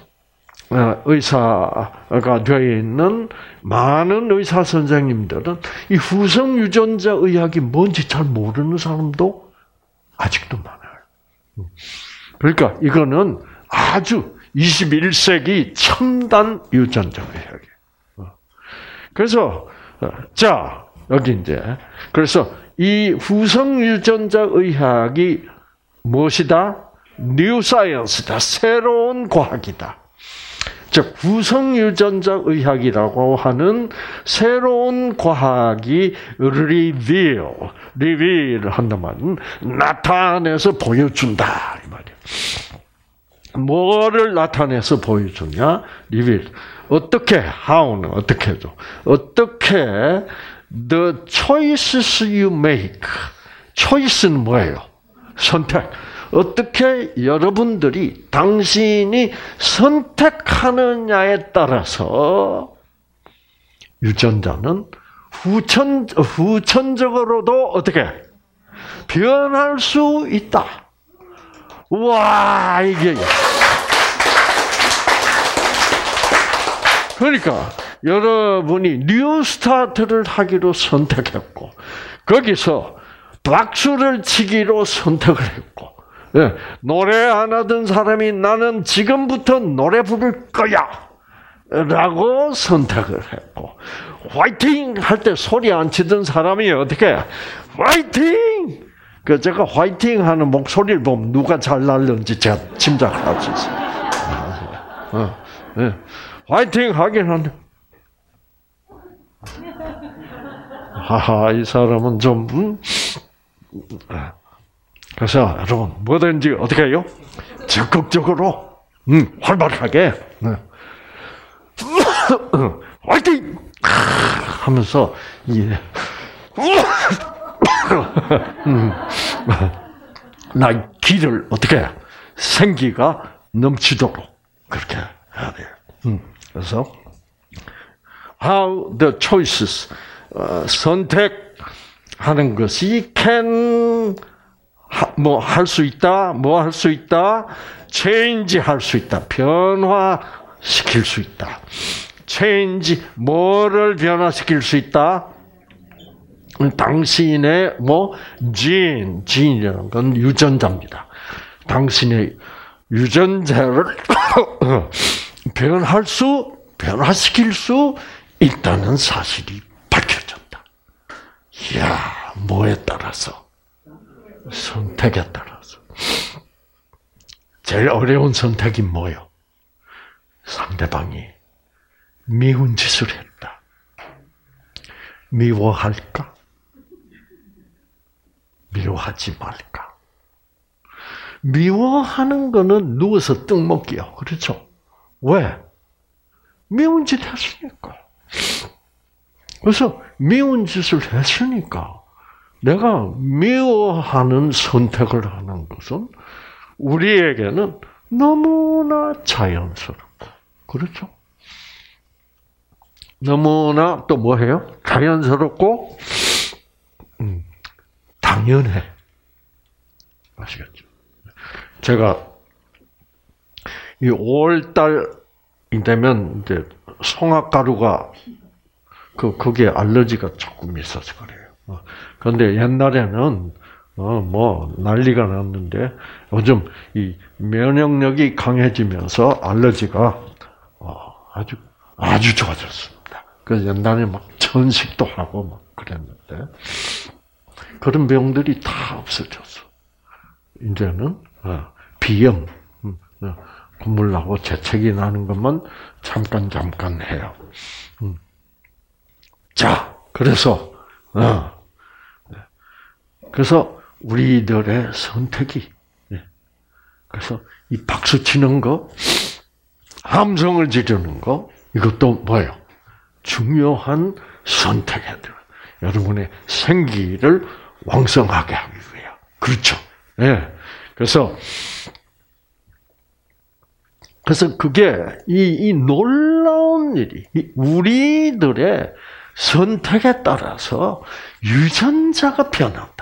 의사가 되어 있는 많은 의사 선생님들은 이 후성 유전자 의학이 뭔지 잘 모르는 사람도 아직도 많아요. 그러니까 이거는 아주 이십일 세기 첨단 유전자 의학이에요. 그래서 자 여기 이제 그래서 이 후성 유전자 의학이 무엇이다? 뉴 사이언스다. 새로운 과학이다. 즉 후성 유전자 의학이라고 하는 새로운 과학이 리빌, 리빌 한단 말은 나타내서 보여준다 이 말이에요. 뭐를 나타내서 보여주냐? 리빌. 어떻게? how는 어떻게 해도 어떻게 the choices you make. choice는 뭐예요? 선택. 어떻게 여러분들이 당신이 선택하느냐에 따라서 유전자는 후천 후천적으로도 어떻게 변할 수 있다. 와 이게 그러니까 여러분이 뉴 스타트를 하기로 선택했고 거기서 박수를 치기로 선택을 했고 예, 노래 안 하던 사람이 나는 지금부터 노래 부를 거야 라고 선택을 했고 화이팅 할 때 소리 안 치던 사람이 어떻게 화이팅 그 제가 화이팅 하는 목소리를 보면 누가 잘 날는지 제가 짐작할 수 있어요. 어, 예. 화이팅 하긴 한데 하하 이 사람은 좀 음? 그래서 여러분 뭐든지 어떻게 해요? 적극적으로 음, 활발하게 네. 화이팅 하면서 예. 음, 나의 기를 어떻게 생기가 넘치도록 그렇게 해야 돼요. 음, 그래서 how the choices 어, 선택하는 것이 can 뭐 할 수 있다, 뭐 할 수 있다, change 할 수 있다, 변화시킬 수 있다. change 뭐를 변화시킬 수 있다? 당신의 뭐 gene, gene이라는 건 유전자입니다. 당신의 유전자를 변할 수, 변화시킬 수 있다는 사실이 밝혀졌다. 이야, 뭐에 따라서? 선택에 따라서. 제일 어려운 선택이 뭐요? 상대방이 미운 짓을 했다. 미워할까? 미워하지 말까? 미워하는 거는 누워서 떡 먹기요. 그렇죠? 왜? 미운 짓 했으니까. 그래서 미운 짓을 했으니까 내가 미워하는 선택을 하는 것은 우리에게는 너무나 자연스럽고 그렇죠? 너무나 또 뭐해요? 자연스럽고 음, 당연해. 아시겠죠? 제가 이 오월달이 되면 이제 송화가루가 그 거기에 알러지가 조금 있어서 그래요. 그런데 옛날에는 어 뭐 난리가 났는데 요즘 이 면역력이 강해지면서 알러지가 어 아주 아주 좋아졌습니다. 그래서 옛날에 막 천식도 하고 막 그랬는데 그런 병들이 다 없어졌어. 이제는 어, 비염, 어, 콧물 나고 재채기 나는 것만 잠깐 잠깐 해요. 음. 자, 그래서 어, 그래서 우리들의 선택이 그래서 이 박수 치는 거, 함성을 지르는 거 이것도 뭐예요? 중요한 선택이에요. 여러분의 생기를 왕성하게 하기 위해. 그렇죠. 예. 네. 그래서, 그래서 그게, 이, 이 놀라운 일이, 우리들의 선택에 따라서 유전자가 변한다.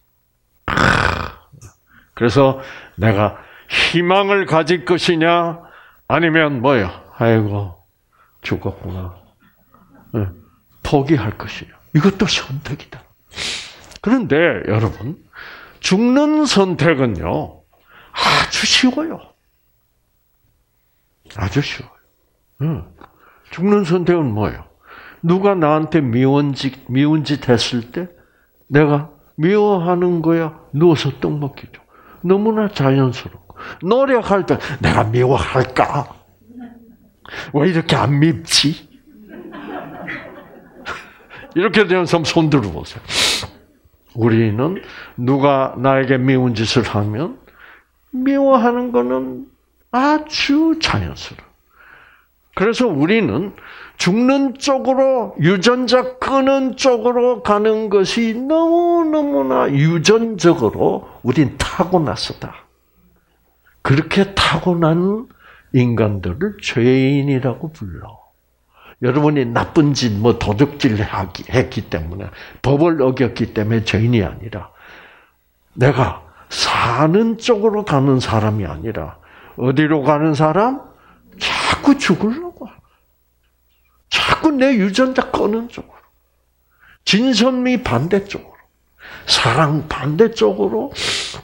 그래서 내가 희망을 가질 것이냐, 아니면 뭐예요? 아이고, 죽었구나. 네. 포기할 것이냐. 이것도 선택이다. 그런데 여러분, 죽는 선택은요, 아주 쉬워요. 아주 쉬워요. 응. 죽는 선택은 뭐예요? 누가 나한테 미운 짓, 미운 짓 했을 때 내가 미워하는 거야. 누워서 떡 먹기죠. 너무나 자연스럽고. 노력할 때 내가 미워할까? 왜 이렇게 안 밉지? 이렇게 되는 사람 손 들어보세요. 우리는 누가 나에게 미운 짓을 하면 미워하는 거는 아주 자연스러워. 그래서 우리는 죽는 쪽으로, 유전자 끄는 쪽으로 가는 것이 너무너무나 유전적으로 우린 타고났었다. 그렇게 타고난 인간들을 죄인이라고 불러. 여러분이 나쁜 짓, 뭐 도둑질 했기 때문에, 법을 어겼기 때문에 죄인이 아니라, 내가 사는 쪽으로 가는 사람이 아니라, 어디로 가는 사람? 자꾸 죽으려고. 자꾸 내 유전자 끄는 쪽으로. 진선미 반대쪽으로. 사랑 반대쪽으로.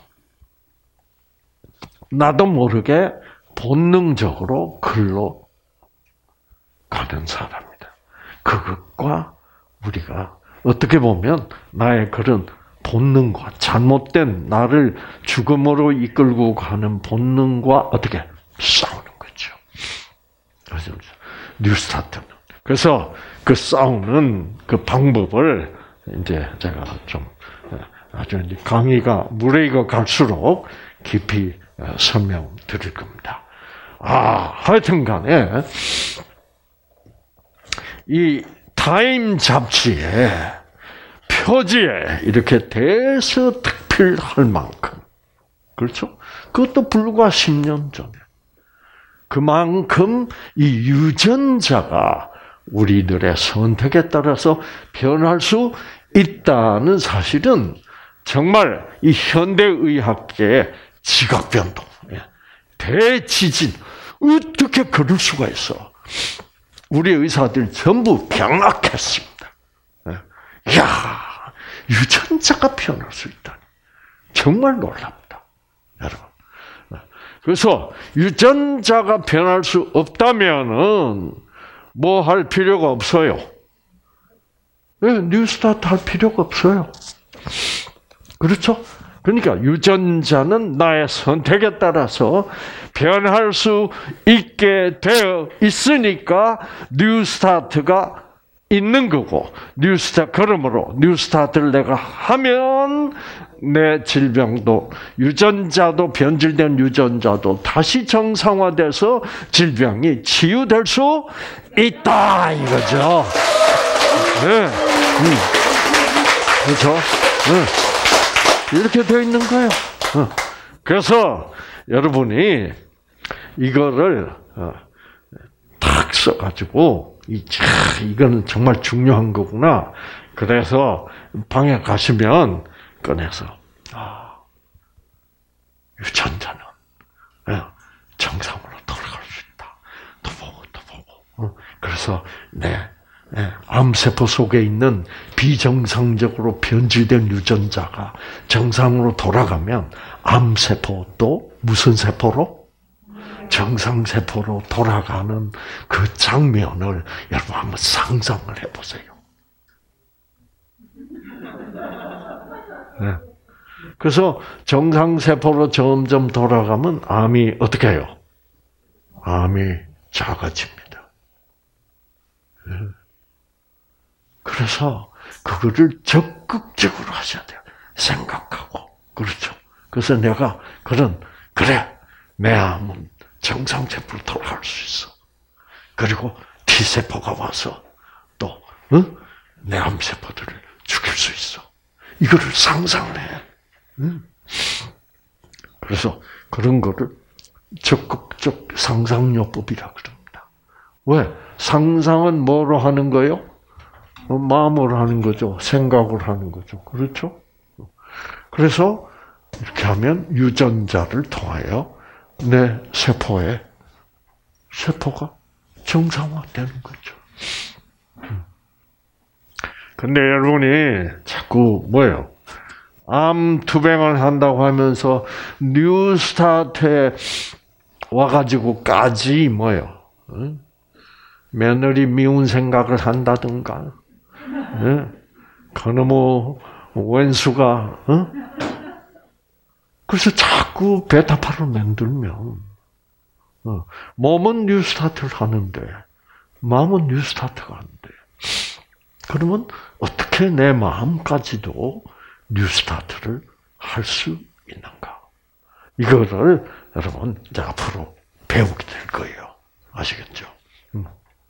나도 모르게 본능적으로 글로 가는 사람이다. 그것과 우리가 어떻게 보면 나의 그런 본능과 잘못된 나를 죽음으로 이끌고 가는 본능과 어떻게 싸우는 거죠. 그래서 뉴스타트는. 그래서 그 싸우는 그 방법을 이제 제가 좀 아주 강의가 무례가 갈수록 깊이 설명드릴 겁니다. 아, 하여튼 간에 이 타임 잡지에 표지에 이렇게 대서특필할 만큼, 그렇죠? 그것도 불과 십 년 전에. 그만큼 이 유전자가 우리들의 선택에 따라서 변할 수 있다는 사실은 정말 이 현대의학계의 지각변동, 대지진, 어떻게 그럴 수가 있어? 우리 의사들 전부 경악했습니다. 이야, 유전자가 변할 수 있다니. 정말 놀랍다, 여러분. 그래서 유전자가 변할 수 없다면은 뭐 할 필요가 없어요. 네, 뉴스타트 할 필요가 없어요. 그렇죠? 그러니까 유전자는 나의 선택에 따라서 변할 수 있게 되어 있으니까 뉴스타트가 있는 거고, 뉴스타트, 그러므로 뉴스타트를 내가 하면 내 질병도, 유전자도, 변질된 유전자도 다시 정상화돼서 질병이 치유될 수 있다, 이거죠. 네. 음. 그렇죠? 네. 이렇게 되어 있는 거예요. 그래서 여러분이 이거를 탁 써가지고, 이, 이거는 정말 중요한 거구나. 그래서 방에 가시면 꺼내서, 아, 유전자는 정상으로 돌아갈 수 있다. 또 보고 또 보고. 그래서 내 암세포 속에 있는 비정상적으로 변질된 유전자가 정상으로 돌아가면 암세포도 무슨 세포로? 정상세포로 돌아가는 그 장면을 여러분 한번 상상을 해보세요. 네. 그래서 정상세포로 점점 돌아가면 암이 어떻게 해요? 암이 작아집니다. 네. 그래서 그거를 적극적으로 하셔야 돼요. 생각하고. 그렇죠. 그래서 내가 그런, 그래, 내 암은 정상세포로 돌아갈 수 있어. 그리고 T세포가 와서 또 응? 내 암세포들을 죽일 수 있어. 이거를 상상을 해. 응? 그래서 그런 거를 적극적 상상요법이라 그럽니다. 왜? 상상은 뭐로 하는 거예요? 마음으로 하는 거죠. 생각을 하는 거죠. 그렇죠? 그래서 이렇게 하면 유전자를 통하여 내 세포에 세포가 정상화되는 거죠. 근데 여러분이 자꾸 뭐예요? 암 투병을 한다고 하면서 뉴스타트에 와가지고까지 뭐예요? 며느리 미운 생각을 한다든가, 예? 그놈의 왼수가, 어? 그래서 자꾸 베타파를 만들면, 어, 몸은 뉴스타트를 하는데, 마음은 뉴스타트가 안 돼. 그러면 어떻게 내 마음까지도 뉴스타트를 할 수 있는가? 이거를 여러분 이제 앞으로 배우게 될 거예요. 아시겠죠? 음.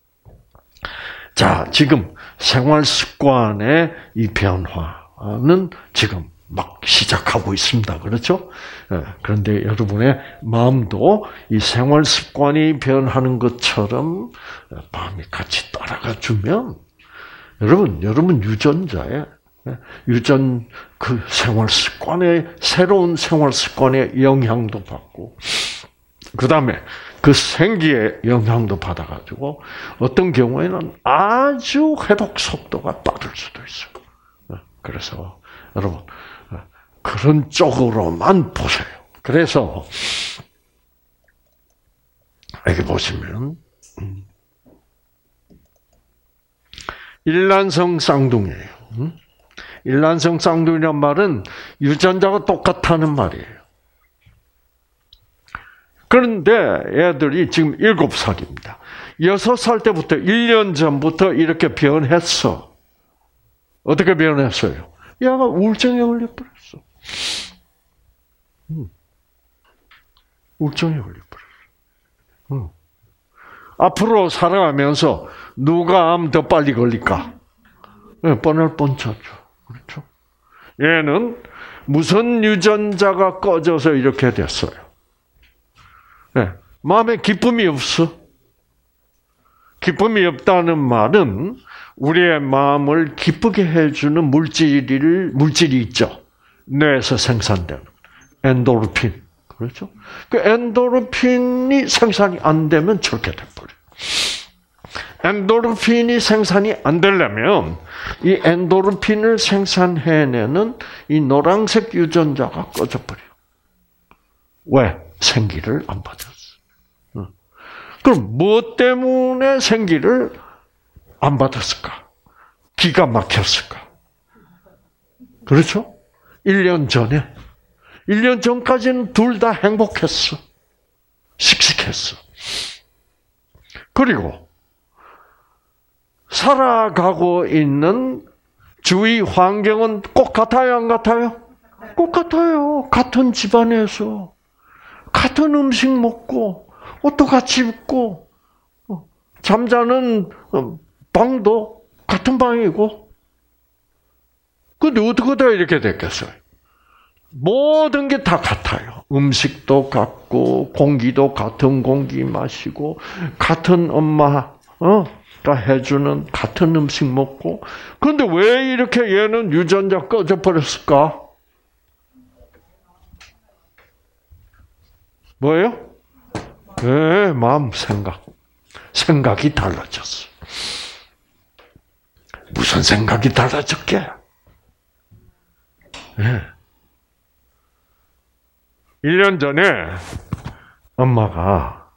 자, 지금 생활 습관의 이 변화는 지금 막 시작하고 있습니다. 그렇죠? 그런데 여러분의 마음도 이 생활 습관이 변하는 것처럼 마음이 같이 따라가 주면 여러분, 여러분 유전자에 유전 그 생활 습관의 새로운 생활 습관의 영향도 받고 그 다음에 그 생기의 영향도 받아가지고 어떤 경우에는 아주 회복 속도가 빠를 수도 있어요. 그래서 여러분 그런 쪽으로만 보세요. 그래서 여기 보시면 일란성 쌍둥이에요. 일란성 쌍둥이란 말은 유전자가 똑같다는 말이에요. 그런데 애들이 지금 일곱 살입니다. 여섯 살 때부터 일 년 전부터 이렇게 변했어. 어떻게 변했어요? 얘가 우울증에 걸려버렸어. 음. 우울증에 걸려버렸어. 음. 앞으로 살아가면서 누가 암 더 빨리 걸릴까? 네, 뻔할 뻔찮죠. 그렇죠? 얘는 무슨 유전자가 꺼져서 이렇게 됐어요. 네, 마음에 기쁨이 없어. 기쁨이 없다는 말은 우리의 마음을 기쁘게 해주는 물질을, 물질이 있죠. 뇌에서 생산되는 엔도르핀. 그렇죠? 그 엔도르핀이 생산이 안 되면 저렇게 돼버려요. 엔도르핀이 생산이 안 되려면 이 엔도르핀을 생산해내는 이 노란색 유전자가 꺼져버려요. 왜? 생기를 안 받았어. 그럼 무엇 때문에 생기를 안 받았을까? 기가 막혔을까? 그렇죠? 일 년 전에. 일 년 전까지는 둘 다 행복했어. 씩씩했어. 그리고 살아가고 있는 주위 환경은 꼭 같아요, 안 같아요? 꼭 같아요. 같은 집안에서 같은 음식 먹고 옷도 같이 입고 잠자는 방도 같은 방이고. 근데 어떻게 다 이렇게 됐겠어요? 모든 게 다 같아요. 음식도 같고 공기도 같은 공기 마시고 같은 엄마 가 해주는 같은 음식 먹고. 그런데 왜 이렇게 얘는 유전자 꺼져 버렸을까? 뭐예요? 네, 마음 생각. 생각이 달라졌어. 무슨 생각이 달라졌게? 네. 일 년 전에 엄마가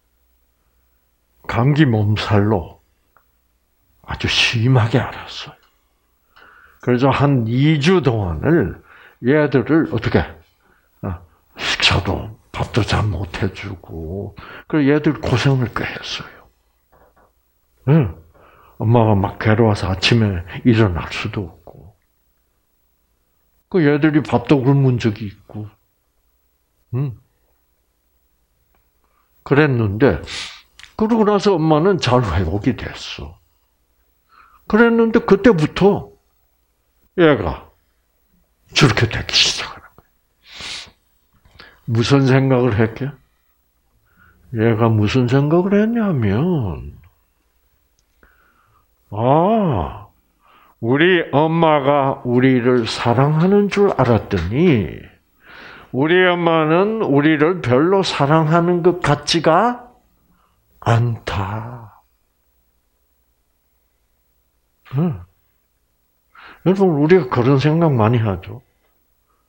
감기 몸살로 아주 심하게 앓았어요. 그래서 한 이 주 동안을 얘들을 어떻게 식사도 밥도 잘 못 해주고 그래서 얘들 고생을 꽤 했어요. 응. 엄마가 막 괴로워서 아침에 일어날 수도 없고 그 얘들이 밥도 굶은 적이 있고 응. 그랬는데 그러고 나서 엄마는 잘 회복이 됐어. 그랬는데 그때부터 얘가 저렇게 되기 시작하는 거예요. 무슨 생각을 했게? 얘가 무슨 생각을 했냐면 아, 우리 엄마가 우리를 사랑하는 줄 알았더니 우리 엄마는 우리를 별로 사랑하는 것 같지가 않다. 응. 여러분, 우리가 그런 생각 많이 하죠.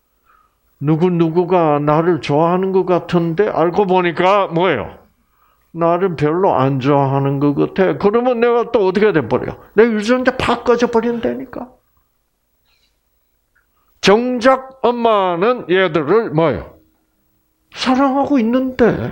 누구누구가 나를 좋아하는 것 같은데 알고 보니까 뭐예요? 나를 별로 안 좋아하는 것 같아. 그러면 내가 또 어떻게 돼버려? 내 유전자 팍 꺼져버린다니까. 정작 엄마는 얘들을 뭐예요? 사랑하고 있는데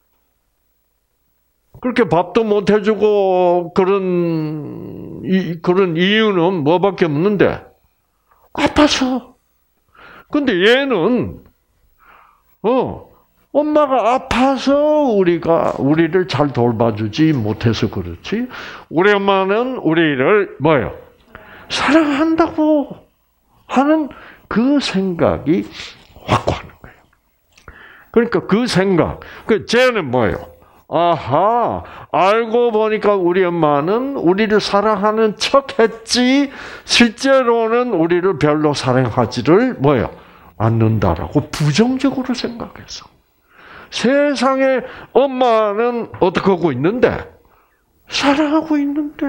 그렇게 밥도 못 해주고 그런 이, 그런 이유는 뭐밖에 없는데 아파서. 근데 얘는 어 엄마가 아파서 우리가 우리를 잘 돌봐주지 못해서 그렇지. 우리 엄마는 우리를 뭐예요? 사랑한다고 하는 그 생각이 확고한 거예요. 그러니까 그 생각, 그 쟤는 뭐예요? 아하, 알고 보니까 우리 엄마는 우리를 사랑하는 척했지 실제로는 우리를 별로 사랑하지를 뭐예요? 않는다라고 부정적으로 생각했어. 세상에 엄마는 어떻게 하고 있는데? 사랑하고 있는데.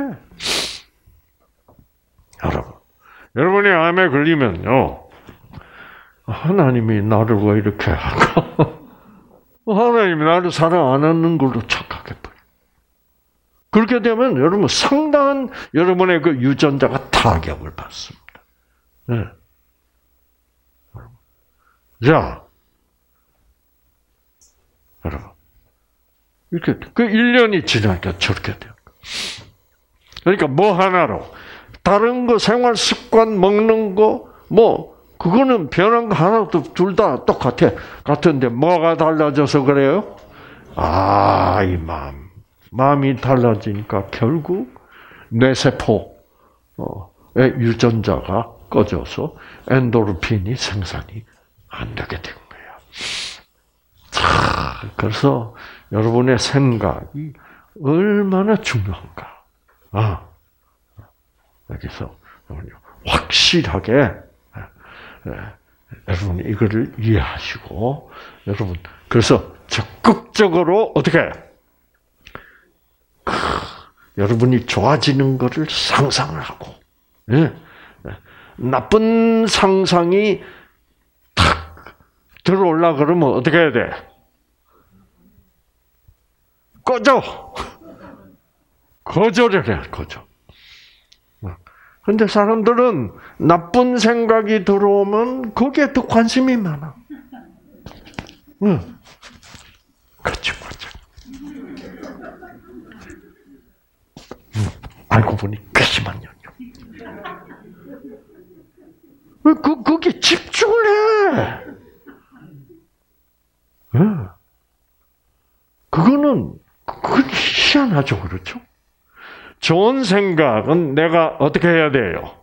여러분, 여러분이 암에 걸리면요, 하나님이 나를 왜 이렇게 할까? 하나님이 나를 사랑 안 하는 걸로 착각해버려요. 그렇게 되면 여러분 상당한 여러분의 그 유전자가 타격을 받습니다. 네. 자, 여러분. 이렇게, 그 일 년이 지나니까 저렇게 돼요. 그러니까 뭐 하나로, 다른 거 생활 습관, 먹는 거, 뭐, 그거는 변한 거 하나도 둘 다 똑같아. 같은데 뭐가 달라져서 그래요? 아, 이 마음. 마음이 달라지니까 결국 뇌세포의 유전자가 꺼져서 엔도르핀이 생산이 안 되게 된 거예요. 자, 그래서 여러분의 생각이 얼마나 중요한가. 아, 여기서 확실하게 여러분이 이거를 이해하시고, 여러분, 그래서 적극적으로 어떻게, 크, 여러분이 좋아지는 것을 상상을 하고, 예, 나쁜 상상이 탁 들어올라 그러면 어떻게 해야 돼? 꺼져! 거절을 해, 거절. 근데 사람들은 나쁜 생각이 들어오면 거기에 더 관심이 많아. 응. 그렇죠, 그렇죠. 응. 알고 보니 그심한 영역. 왜 그, 거기에 집중을 해? 응. 그거는, 그건 희한하죠, 그렇죠? 좋은 생각은 내가 어떻게 해야 돼요?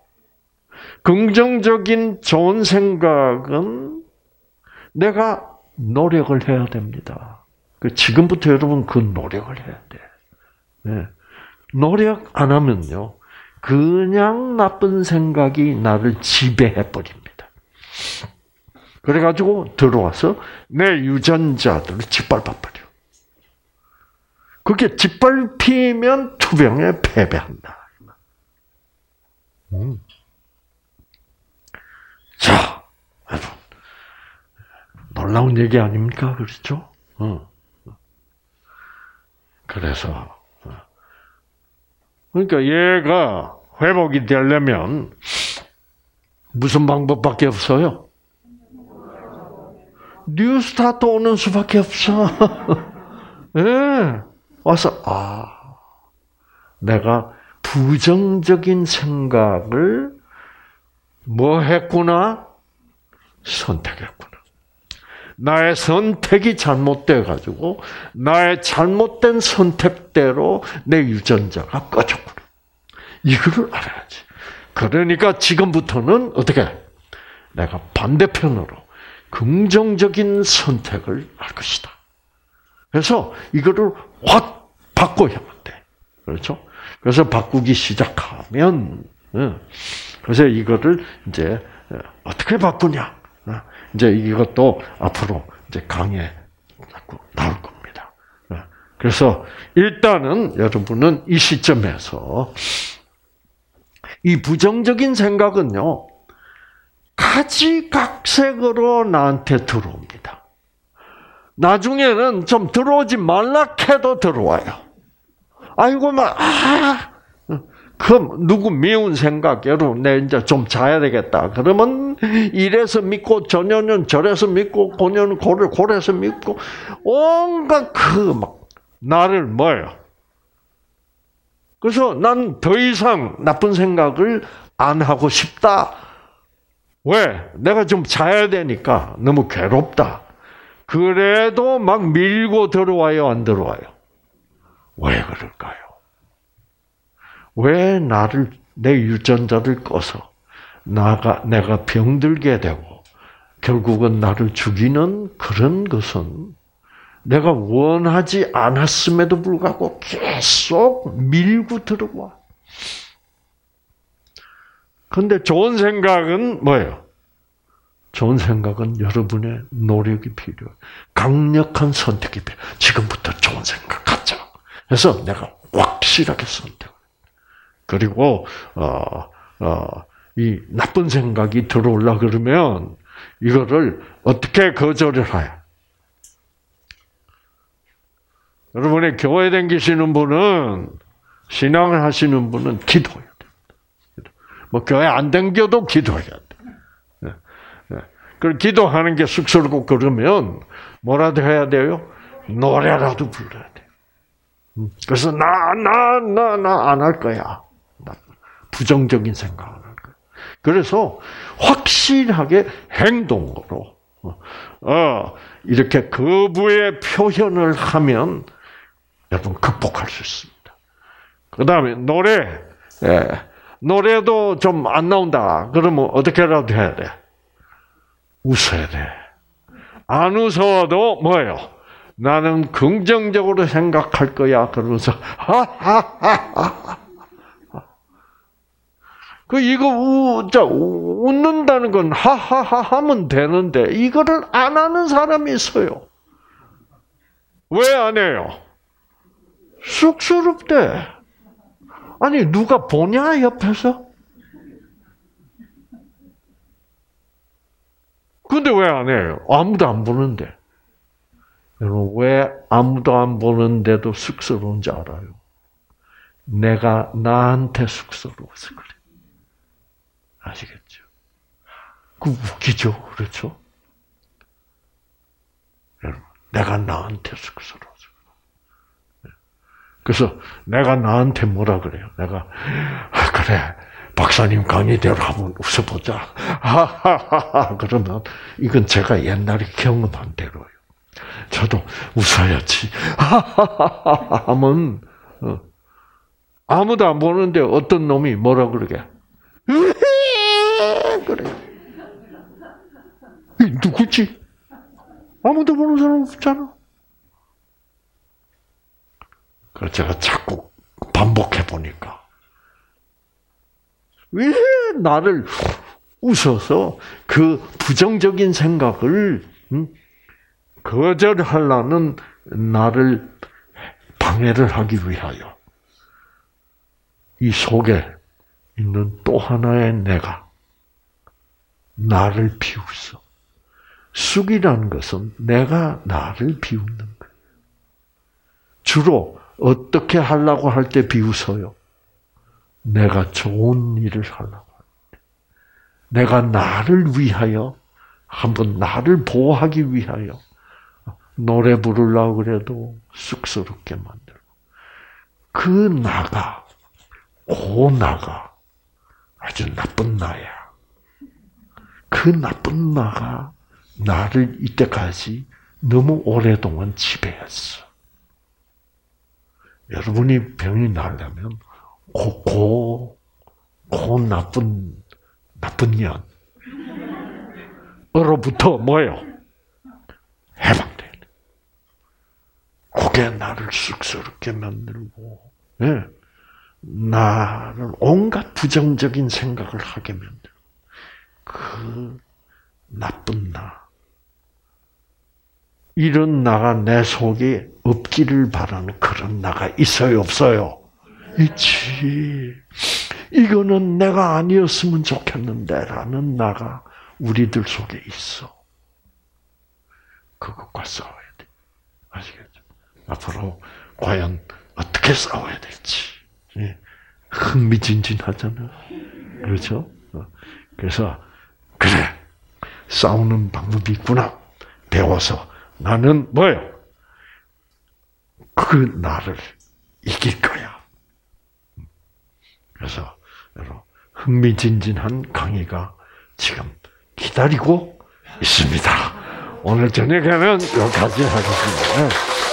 긍정적인 좋은 생각은 내가 노력을 해야 됩니다. 지금부터 여러분 그 노력을 해야 돼. 네. 노력 안 하면요, 그냥 나쁜 생각이 나를 지배해 버립니다. 그래가지고 들어와서 내 유전자들을 짓밟아 버려. 그게 짓밟히면 투병에 패배한다. 음. 자, 여러분, 놀라운 얘기 아닙니까? 그렇죠? 어. 그래서 그러니까 얘가 회복이 되려면 무슨 방법밖에 없어요? 뉴스타트 오는 수밖에 없어. 예. 네. 와서, 아, 내가 부정적인 생각을 뭐 했구나? 선택했구나. 나의 선택이 잘못돼가지고, 나의 잘못된 선택대로 내 유전자가 꺼졌구나. 이거를 알아야지. 그러니까 지금부터는 어떻게? 내가 반대편으로 긍정적인 선택을 할 것이다. 그래서 이거를 확 바꿔야 돼. 그렇죠? 그래서 바꾸기 시작하면, 그래서 이거를 이제 어떻게 바꾸냐? 이제 이것도 앞으로 이제 강의에 나올 겁니다. 그래서 일단은 여러분은 이 시점에서 이 부정적인 생각은요, 가지각색으로 나한테 들어옵니다. 나중에는 좀 들어오지 말라 해도 들어와요. 아이고, 막, 아, 그럼 누구 미운 생각, 여러분, 내 이제 좀 자야 되겠다. 그러면 이래서 믿고, 저년은 저래서 믿고, 고년은 고래, 고래서 믿고, 온갖 그 막, 나를 뭐예요? 그래서 난 더 이상 나쁜 생각을 안 하고 싶다. 왜? 내가 좀 자야 되니까 너무 괴롭다. 그래도 막 밀고 들어와요, 안 들어와요? 왜 그럴까요? 왜 나를, 내 유전자를 꺼서 나가, 내가 병들게 되고 결국은 나를 죽이는 그런 것은 내가 원하지 않았음에도 불구하고 계속 밀고 들어와. 근데 좋은 생각은 뭐예요? 좋은 생각은 여러분의 노력이 필요해요. 강력한 선택이 필요해요. 지금부터 좋은 생각 갖자. 그래서 내가 확실하게 선택. 그리고 어, 어, 이 나쁜 생각이 들어올라 그러면 이거를 어떻게 거절을 해요? 여러분의 교회 다니시는 분은, 신앙을 하시는 분은 기도해야 돼요. 뭐 교회 안 다녀도 기도해야 돼요. 네. 네. 그 기도하는 게 쑥스럽고 그러면 뭐라도 해야 돼요? 노래라도 불러야 돼요. 그래서 나, 나, 나, 나 안 할 거야. 부정적인 생각을 할 거야. 그래서 확실하게 행동으로, 어, 이렇게 거부의 표현을 하면 여러분 극복할 수 있습니다. 그 다음에 노래, 예, 노래도 좀 안 나온다. 그러면 어떻게라도 해야 돼? 웃어야 돼. 안 웃어도 뭐예요? 나는 긍정적으로 생각할 거야. 그러면서 하하하하. 그 이거 우, 자, 웃는다는 건 하하하 하면 되는데 이거를 안 하는 사람이 있어요. 왜 안 해요? 쑥스럽대. 아니 누가 보냐 옆에서? 근데 왜 안 해요? 아무도 안 보는데. 여러분 왜 아무도 안 보는데도 쑥스러운지 알아요? 내가 나한테 쑥스러워서 그래. 아시겠죠? 그 웃기죠, 그렇죠? 여러분, 내가 나한테 쑥스러워서. 그래서 내가 나한테 뭐라 그래요? 내가 아, 그래 박사님 강의대로 한번 웃어보자. 하하하하 그러면 이건 제가 옛날에 경험한 대로요. 저도 웃어야지. 하하하하 하면 어, 아무도 안 보는데 어떤 놈이 뭐라 그러게? 그래. 누구지? 아무도 보는 사람 없잖아. 그래서 제가 자꾸 반복해 보니까 왜 나를 웃어서 그 부정적인 생각을 거절하려는 나를 방해를 하기 위하여 이 속에 있는 또 하나의 내가 나를 비웃어. 쑥이라는 것은 내가 나를 비웃는 거예요. 주로 어떻게 하려고 할 때 비웃어요? 내가 좋은 일을 하려고 할 때. 내가 나를 위하여, 한번 나를 보호하기 위하여 노래 부르려고 그래도 쑥스럽게 만들고. 그 나가, 그 나가 아주 나쁜 나야. 그 나쁜 나가 나를 이때까지 너무 오랫동안 지배했어. 여러분이 병이 나려면 고, 고, 고 나쁜, 나쁜 년. 으로부터 뭐예요? 해방돼야 돼. 그게 나를 쑥스럽게 만들고, 예. 나를 온갖 부정적인 생각을 하게 만들고, 그 나쁜 나. 이런 나가 내 속에 없기를 바라는 그런 나가 있어요, 없어요? 있지. 이거는 내가 아니었으면 좋겠는데 라는 나가 우리들 속에 있어. 그것과 싸워야 돼. 아시겠죠? 앞으로 과연 어떻게 싸워야 될지 예. 흥미진진하잖아요. 그렇죠? 그래서 그래 싸우는 방법이 있구나 배워서 나는 뭐요? 그 나를 이길 거야. 그래서 여러분 흥미진진한 강의가 지금 기다리고 있습니다. 오늘 저녁에는 여기까지 하겠습니다.